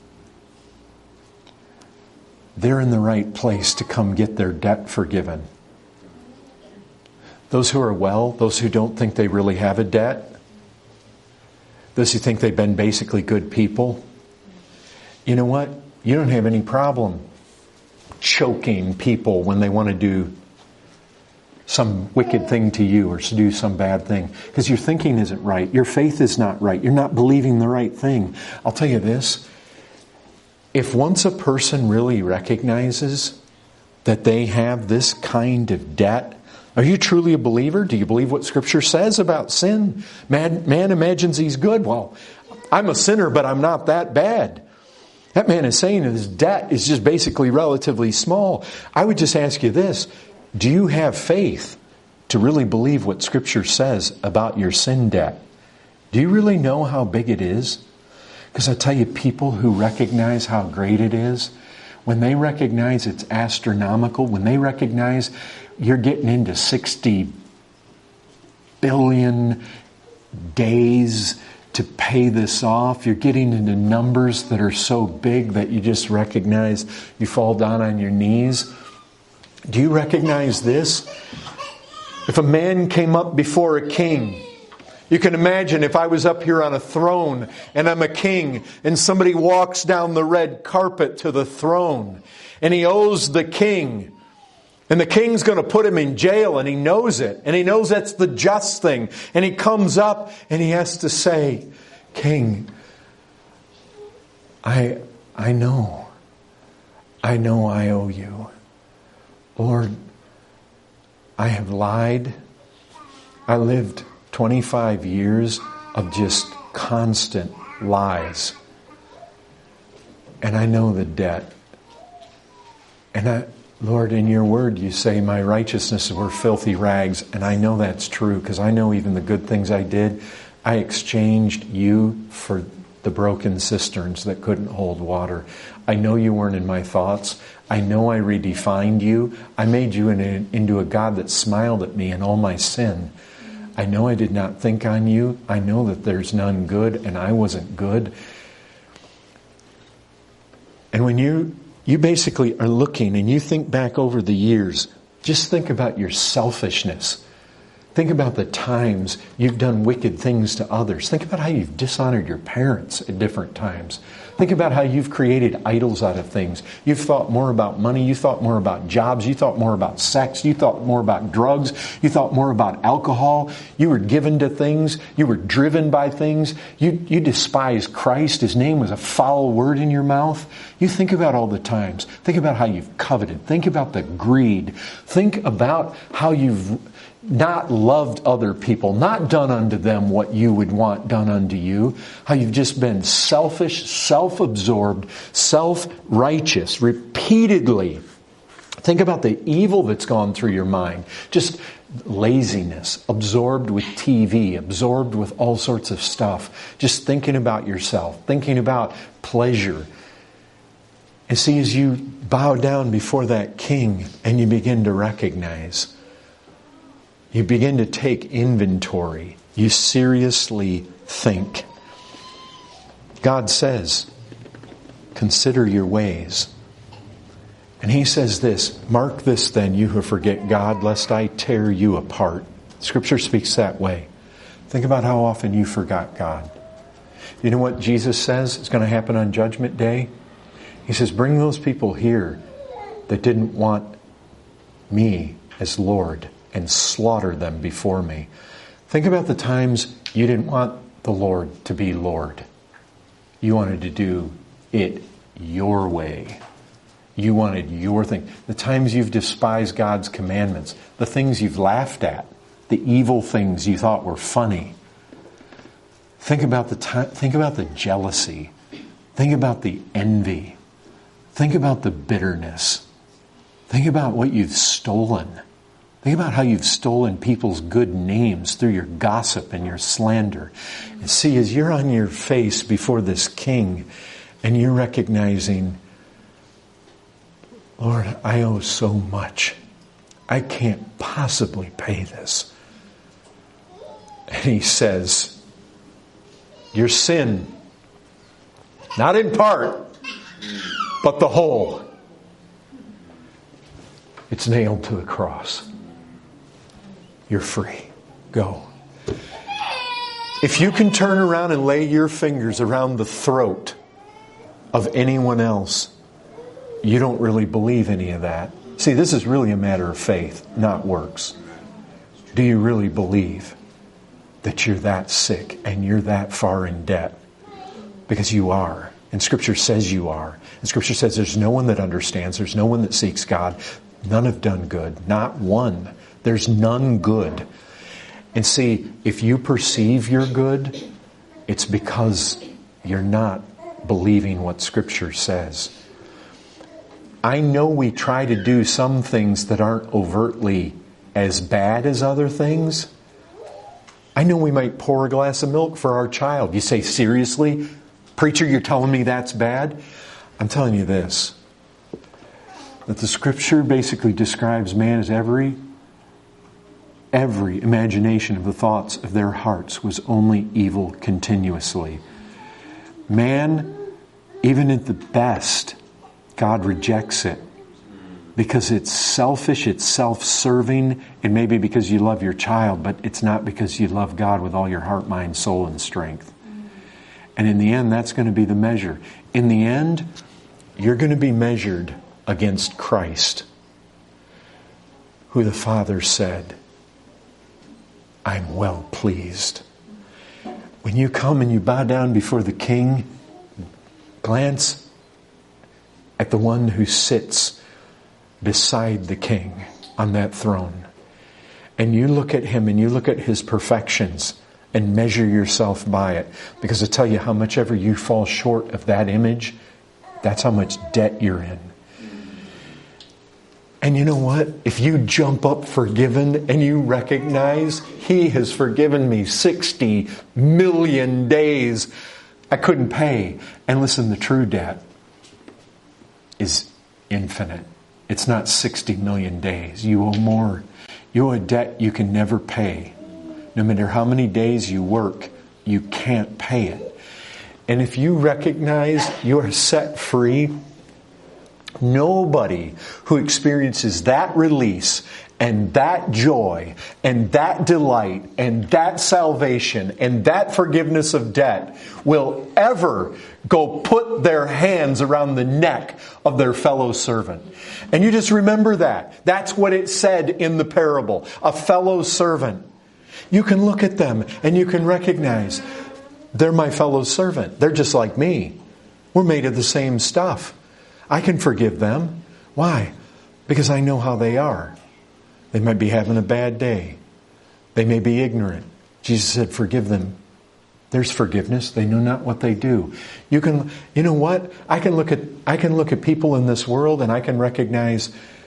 they're in the right place to come get their debt forgiven. Those who are well, those who don't think they really have a debt, those who think they've been basically good people, you know what? You don't have any problem choking people when they want to do some wicked thing to you or to do some bad thing. Because your thinking isn't right. Your faith is not right. You're not believing the right thing. I'll tell you this. If once a person really recognizes that they have this kind of debt, are you truly a believer? Do you believe what Scripture says about sin? Man, man imagines he's good. Well, I'm a sinner, but I'm not that bad. That man is saying his debt is just basically relatively small. I would just ask you this. Do you have faith to really believe what Scripture says about your sin debt? Do you really know how big it is? Because I tell you, people who recognize how great it is, when they recognize it's astronomical, when they recognize you're getting into sixty billion days to pay this off, you're getting into numbers that are so big that you just recognize you fall down on your knees. Do you recognize this? If a man came up before a king, you can imagine if I was up here on a throne and I'm a king and somebody walks down the red carpet to the throne and he owes the king and the king's going to put him in jail and he knows it and he knows that's the just thing and he comes up and he has to say, King, I, I know, I know I owe you. Lord, I have lied. I lived twenty-five years of just constant lies. And I know the debt. And I, Lord, in your word, you say my righteousness were filthy rags. And I know that's true because I know even the good things I did, I exchanged you for the broken cisterns that couldn't hold water. I know you weren't in my thoughts. I know I redefined you. I made you in a, into a God that smiled at me in all my sin. I know I did not think on you. I know that there's none good, and I wasn't good. And when you you basically are looking and you think back over the years, just think about your selfishness. Think about the times you've done wicked things to others. Think about how you've dishonored your parents at different times. Think about how you've created idols out of things. You've thought more about money. You thought more about jobs. You thought more about sex. You thought more about drugs. You thought more about alcohol. You were given to things. You were driven by things. You, you despised Christ. His name was a foul word in your mouth. You think about all the times. Think about how you've coveted. Think about the greed. Think about how you've not loved other people, not done unto them what you would want done unto you, how you've just been selfish, self-absorbed, self-righteous repeatedly. Think about the evil that's gone through your mind. Just laziness, absorbed with T V, absorbed with all sorts of stuff. Just thinking about yourself, thinking about pleasure. And see, as you bow down before that King and you begin to recognize, you begin to take inventory, you seriously think. God says, consider your ways. And He says this, mark this then, you who forget God, lest I tear you apart. Scripture speaks that way. Think about how often you forgot God. You know what Jesus says is going to happen on Judgment Day? He says, bring those people here that didn't want me as Lord and slaughter them before me. Think about the times you didn't want the Lord to be Lord. You wanted to do it your way. You wanted your thing. The times you've despised God's commandments, the things you've laughed at, the evil things you thought were funny. Think about the time, think about the jealousy. Think about the envy. Think about the bitterness. Think about what you've stolen. Think about how you've stolen people's good names through your gossip and your slander. And see, as you're on your face before this King and you're recognizing, Lord, I owe so much. I can't possibly pay this. And He says, your sin, not in part, but the whole, it's nailed to the cross. You're free. Go. If you can turn around and lay your fingers around the throat of anyone else, you don't really believe any of that. See, this is really a matter of faith, not works. Do you really believe that you're that sick and you're that far in debt? Because you are. And Scripture says you are. And Scripture says there's no one that understands. There's no one that seeks God. None have done good. Not one. There's none good. And see, if you perceive you're good, it's because you're not believing what Scripture says. I know we try to do some things that aren't overtly as bad as other things. I know we might pour a glass of milk for our child. You say, seriously? Preacher, you're telling me that's bad? I'm telling you this, that the Scripture basically describes man as every, every imagination of the thoughts of their hearts was only evil continuously. Man, even at the best, God rejects it because it's selfish, it's self-serving, and maybe because you love your child, but it's not because you love God with all your heart, mind, soul, and strength. And in the end, that's going to be the measure. In the end, you're going to be measured against Christ, who the Father said, I'm well pleased. When you come and you bow down before the King, glance at the one who sits beside the King on that throne. And you look at Him and you look at His perfections and measure yourself by it. Because I tell you, how much ever you fall short of that image, that's how much debt you're in. And you know what? If you jump up forgiven and you recognize He has forgiven me sixty million days I couldn't pay. And listen, the true debt is infinite. It's not sixty million days. You owe more. You owe a debt you can never pay. No matter how many days you work, you can't pay it. And if you recognize you are set free, nobody who experiences that release and that joy and that delight and that salvation and that forgiveness of debt will ever go put their hands around the neck of their fellow servant. And you just remember that. That's what it said in the parable. A fellow servant. You can look at them and you can recognize they're my fellow servant. They're just like me. We're made of the same stuff. I can forgive them. Why? Because I know how they are. They might be having a bad day. They may be ignorant. Jesus said, forgive them. There's forgiveness. They know not what they do. You can, you know what? I can look at, I can look at people in this world and I can recognize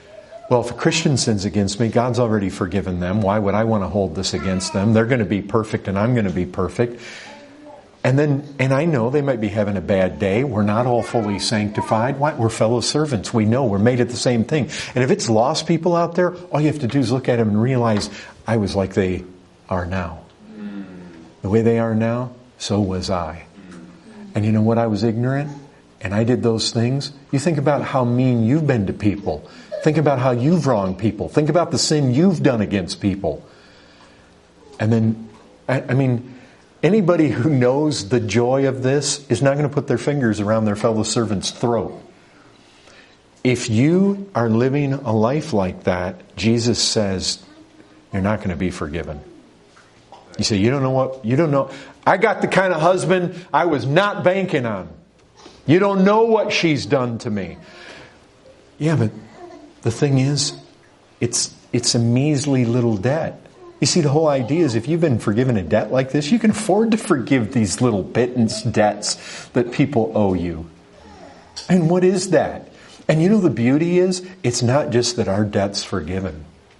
well, if a Christian sins against me, God's already forgiven them. Why would I want to hold this against them? They're going to be perfect and I'm going to be perfect. And then, and I know they might be having a bad day. We're not all fully sanctified. Why? We're fellow servants. We know we're made at the same thing. And if it's lost people out there, all you have to do is look at them and realize I was like they are now. The way they are now, so was I. And you know what? I was ignorant and I did those things. You think about how mean you've been to people. Think about how you've wronged people. Think about the sin you've done against people. And then, I, I mean, anybody who knows the joy of this is not going to put their fingers around their fellow servant's throat. If you are living a life like that, Jesus says, you're not going to be forgiven. You say, you don't know what, you don't know. I got the kind of husband I was not banking on. You don't know what she's done to me. Yeah, but the thing is, it's it's a measly little debt. You see, the whole idea is if you've been forgiven a debt like this, you can afford to forgive these little pittance debts that people owe you. And what is that? And you know the beauty is, it's not just that our debt's forgiven.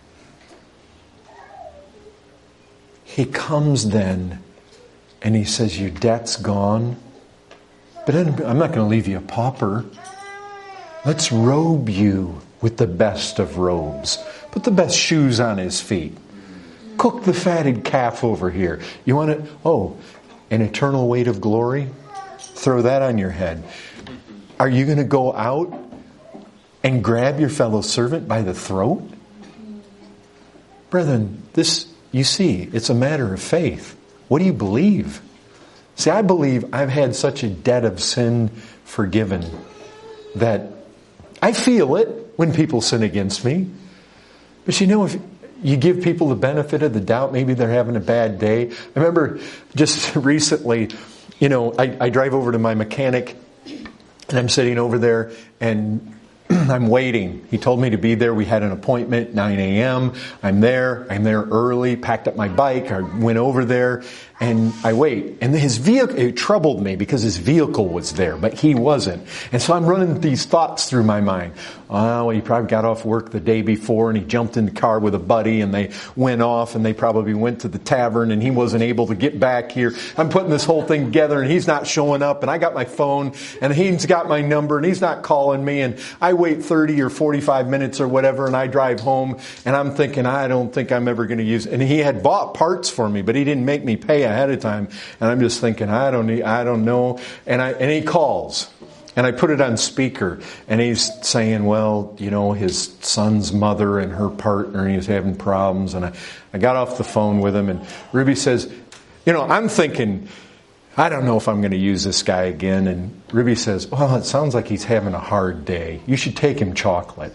He comes then and he says, your debt's gone, but I'm not going to leave you a pauper. Let's robe you with the best of robes. Put the best shoes on his feet. Cook the fatted calf over here. You want it? Oh, an eternal weight of glory? Throw that on your head. Are you going to go out and grab your fellow servant by the throat? Brethren, this, you see, it's a matter of faith. What do you believe? See, I believe I've had such a debt of sin forgiven that I feel it when people sin against me. But you know, if you give people the benefit of the doubt, maybe they're having a bad day. I remember just recently, you know, I, I drive over to my mechanic and I'm sitting over there and I'm waiting. He told me to be there. We had an appointment, nine a.m. I'm there. I'm there early, packed up my bike. I went over there and I wait. And his vehicle, it troubled me because his vehicle was there, but he wasn't. And so I'm running these thoughts through my mind. Oh, well, he probably got off work the day before and he jumped in the car with a buddy and they went off and they probably went to the tavern and he wasn't able to get back here. I'm putting this whole thing together and he's not showing up and I got my phone and he's got my number and he's not calling me and I wait thirty or forty-five minutes or whatever and I drive home and I'm thinking, I don't think I'm ever going to use it. And he had bought parts for me, but he didn't make me pay ahead of time. And I'm just thinking, I don't need, I don't know. And I, and he calls and I put it on speaker and he's saying, well, you know, his son's mother and her partner, he was having problems. And I, I got off the phone with him and Ruby says, you know, I'm thinking, I don't know if I'm going to use this guy again. And Ruby says, well, it sounds like he's having a hard day. You should take him chocolate.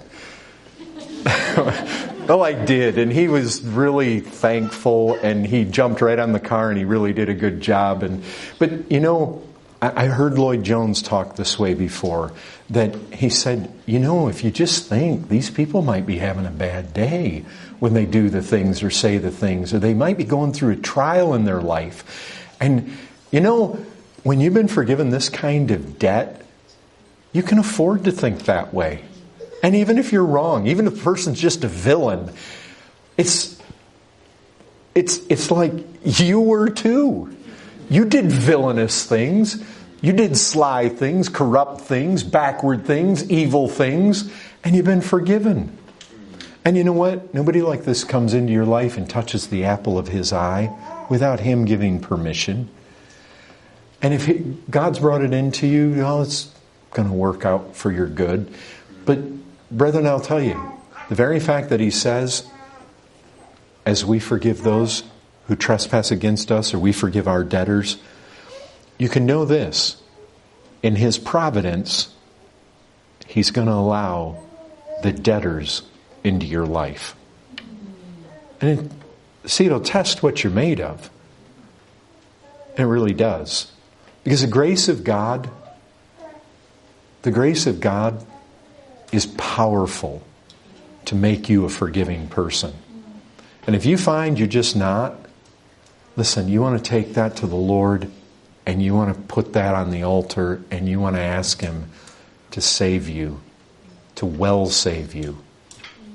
Well, I did. And he was really thankful and he jumped right on the car and he really did a good job. And, but you know, I, I heard Lloyd Jones talk this way before, that he said, you know, if you just think these people might be having a bad day when they do the things or say the things, or they might be going through a trial in their life. And you know, when you've been forgiven this kind of debt, you can afford to think that way. And even if you're wrong, even if the person's just a villain, it's it's it's like you were too. You did villainous things. You did sly things, corrupt things, backward things, evil things, and you've been forgiven. And you know what? Nobody like this comes into your life and touches the apple of his eye without him giving permission. And if he, God's brought it into you, well, it's going to work out for your good. But brethren, I'll tell you, the very fact that he says, as we forgive those who trespass against us, or we forgive our debtors, you can know this. In his providence, he's going to allow the debtors into your life. And it, see, it'll test what you're made of. And it really does. Because the grace of God, the grace of God is powerful to make you a forgiving person. And if you find you're just not, listen, you want to take that to the Lord and you want to put that on the altar and you want to ask Him to save you, to well save you.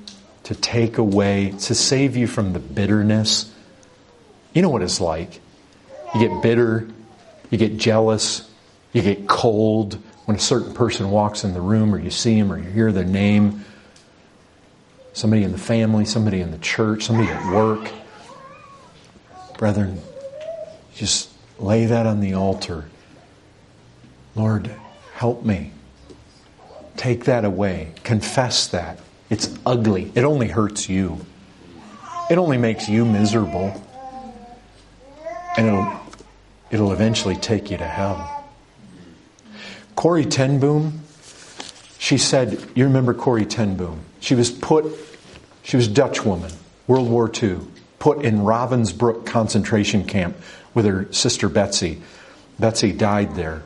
to take away, to save you from the bitterness. You know what it's like. You get bitter, you get jealous, you get cold when a certain person walks in the room, or you see them, or you hear their name. Somebody in the family, somebody in the church, somebody at work. Brethren, just lay that on the altar. Lord, help me. Take that away. Confess that. It's ugly. It only hurts you. It only makes you miserable. And it'll, it'll eventually take you to hell. Corrie ten Boom, she said, you remember Corrie ten Boom? She was put, she was a Dutch woman, World War Two, put in Ravensbrück concentration camp with her sister Betsy. Betsy died there.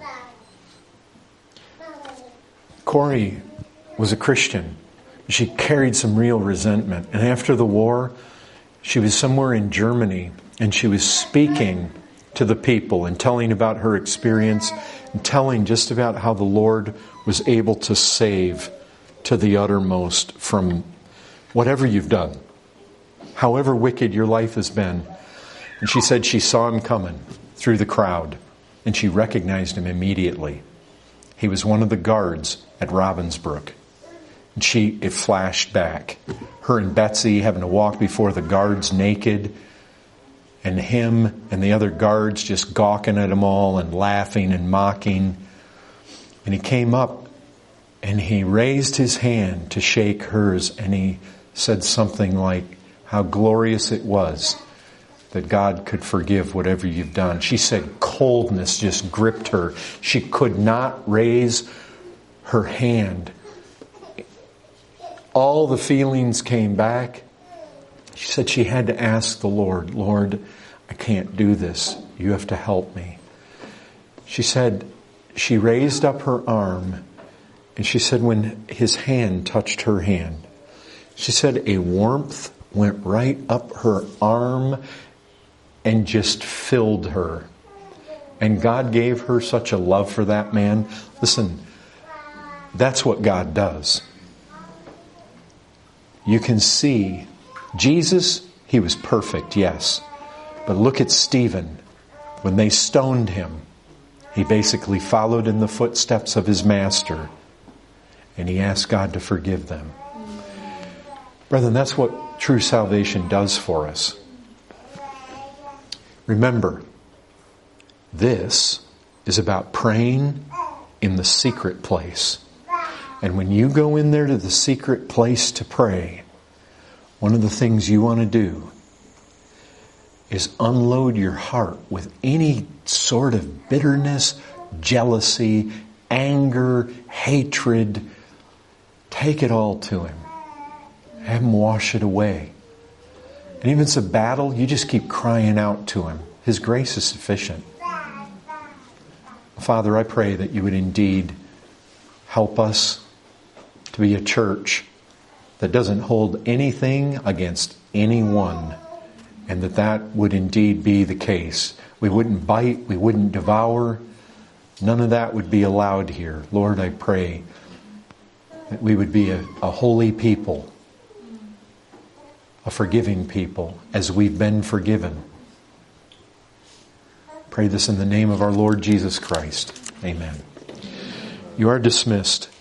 Corrie was a Christian. She carried some real resentment. And after the war, she was somewhere in Germany, and she was speaking to the people and telling about her experience and telling just about how the Lord was able to save to the uttermost from whatever you've done, however wicked your life has been. And she said she saw him coming through the crowd, and she recognized him immediately. He was one of the guards at Ravensbrück. And she, it flashed back. Her and Betsy having to walk before the guards naked, and him and the other guards just gawking at them all and laughing and mocking. And he came up and he raised his hand to shake hers, and he said something like how glorious it was that God could forgive whatever you've done. She said coldness just gripped her. She could not raise her hand. All the feelings came back. She said she had to ask the Lord, Lord, I can't do this. You have to help me. She said she raised up her arm, and she said when his hand touched her hand, she said a warmth went right up her arm and just filled her. And God gave her such a love for that man. Listen, that's what God does. You can see Jesus, he was perfect, yes. But look at Stephen. When they stoned him, he basically followed in the footsteps of his master, and he asked God to forgive them. Brethren, that's what true salvation does for us. Remember, this is about praying in the secret place. And when you go in there to the secret place to pray, one of the things you want to do is unload your heart with any sort of bitterness, jealousy, anger, hatred. Take it all to Him. Have Him wash it away. And even if it's a battle, you just keep crying out to Him. His grace is sufficient. Father, I pray that you would indeed help us to be a church that doesn't hold anything against anyone, and that that would indeed be the case. We wouldn't bite, we wouldn't devour. None of that would be allowed here. Lord, I pray that we would be a, a holy people, a forgiving people, as we've been forgiven. Pray this in the name of our Lord Jesus Christ. Amen. You are dismissed.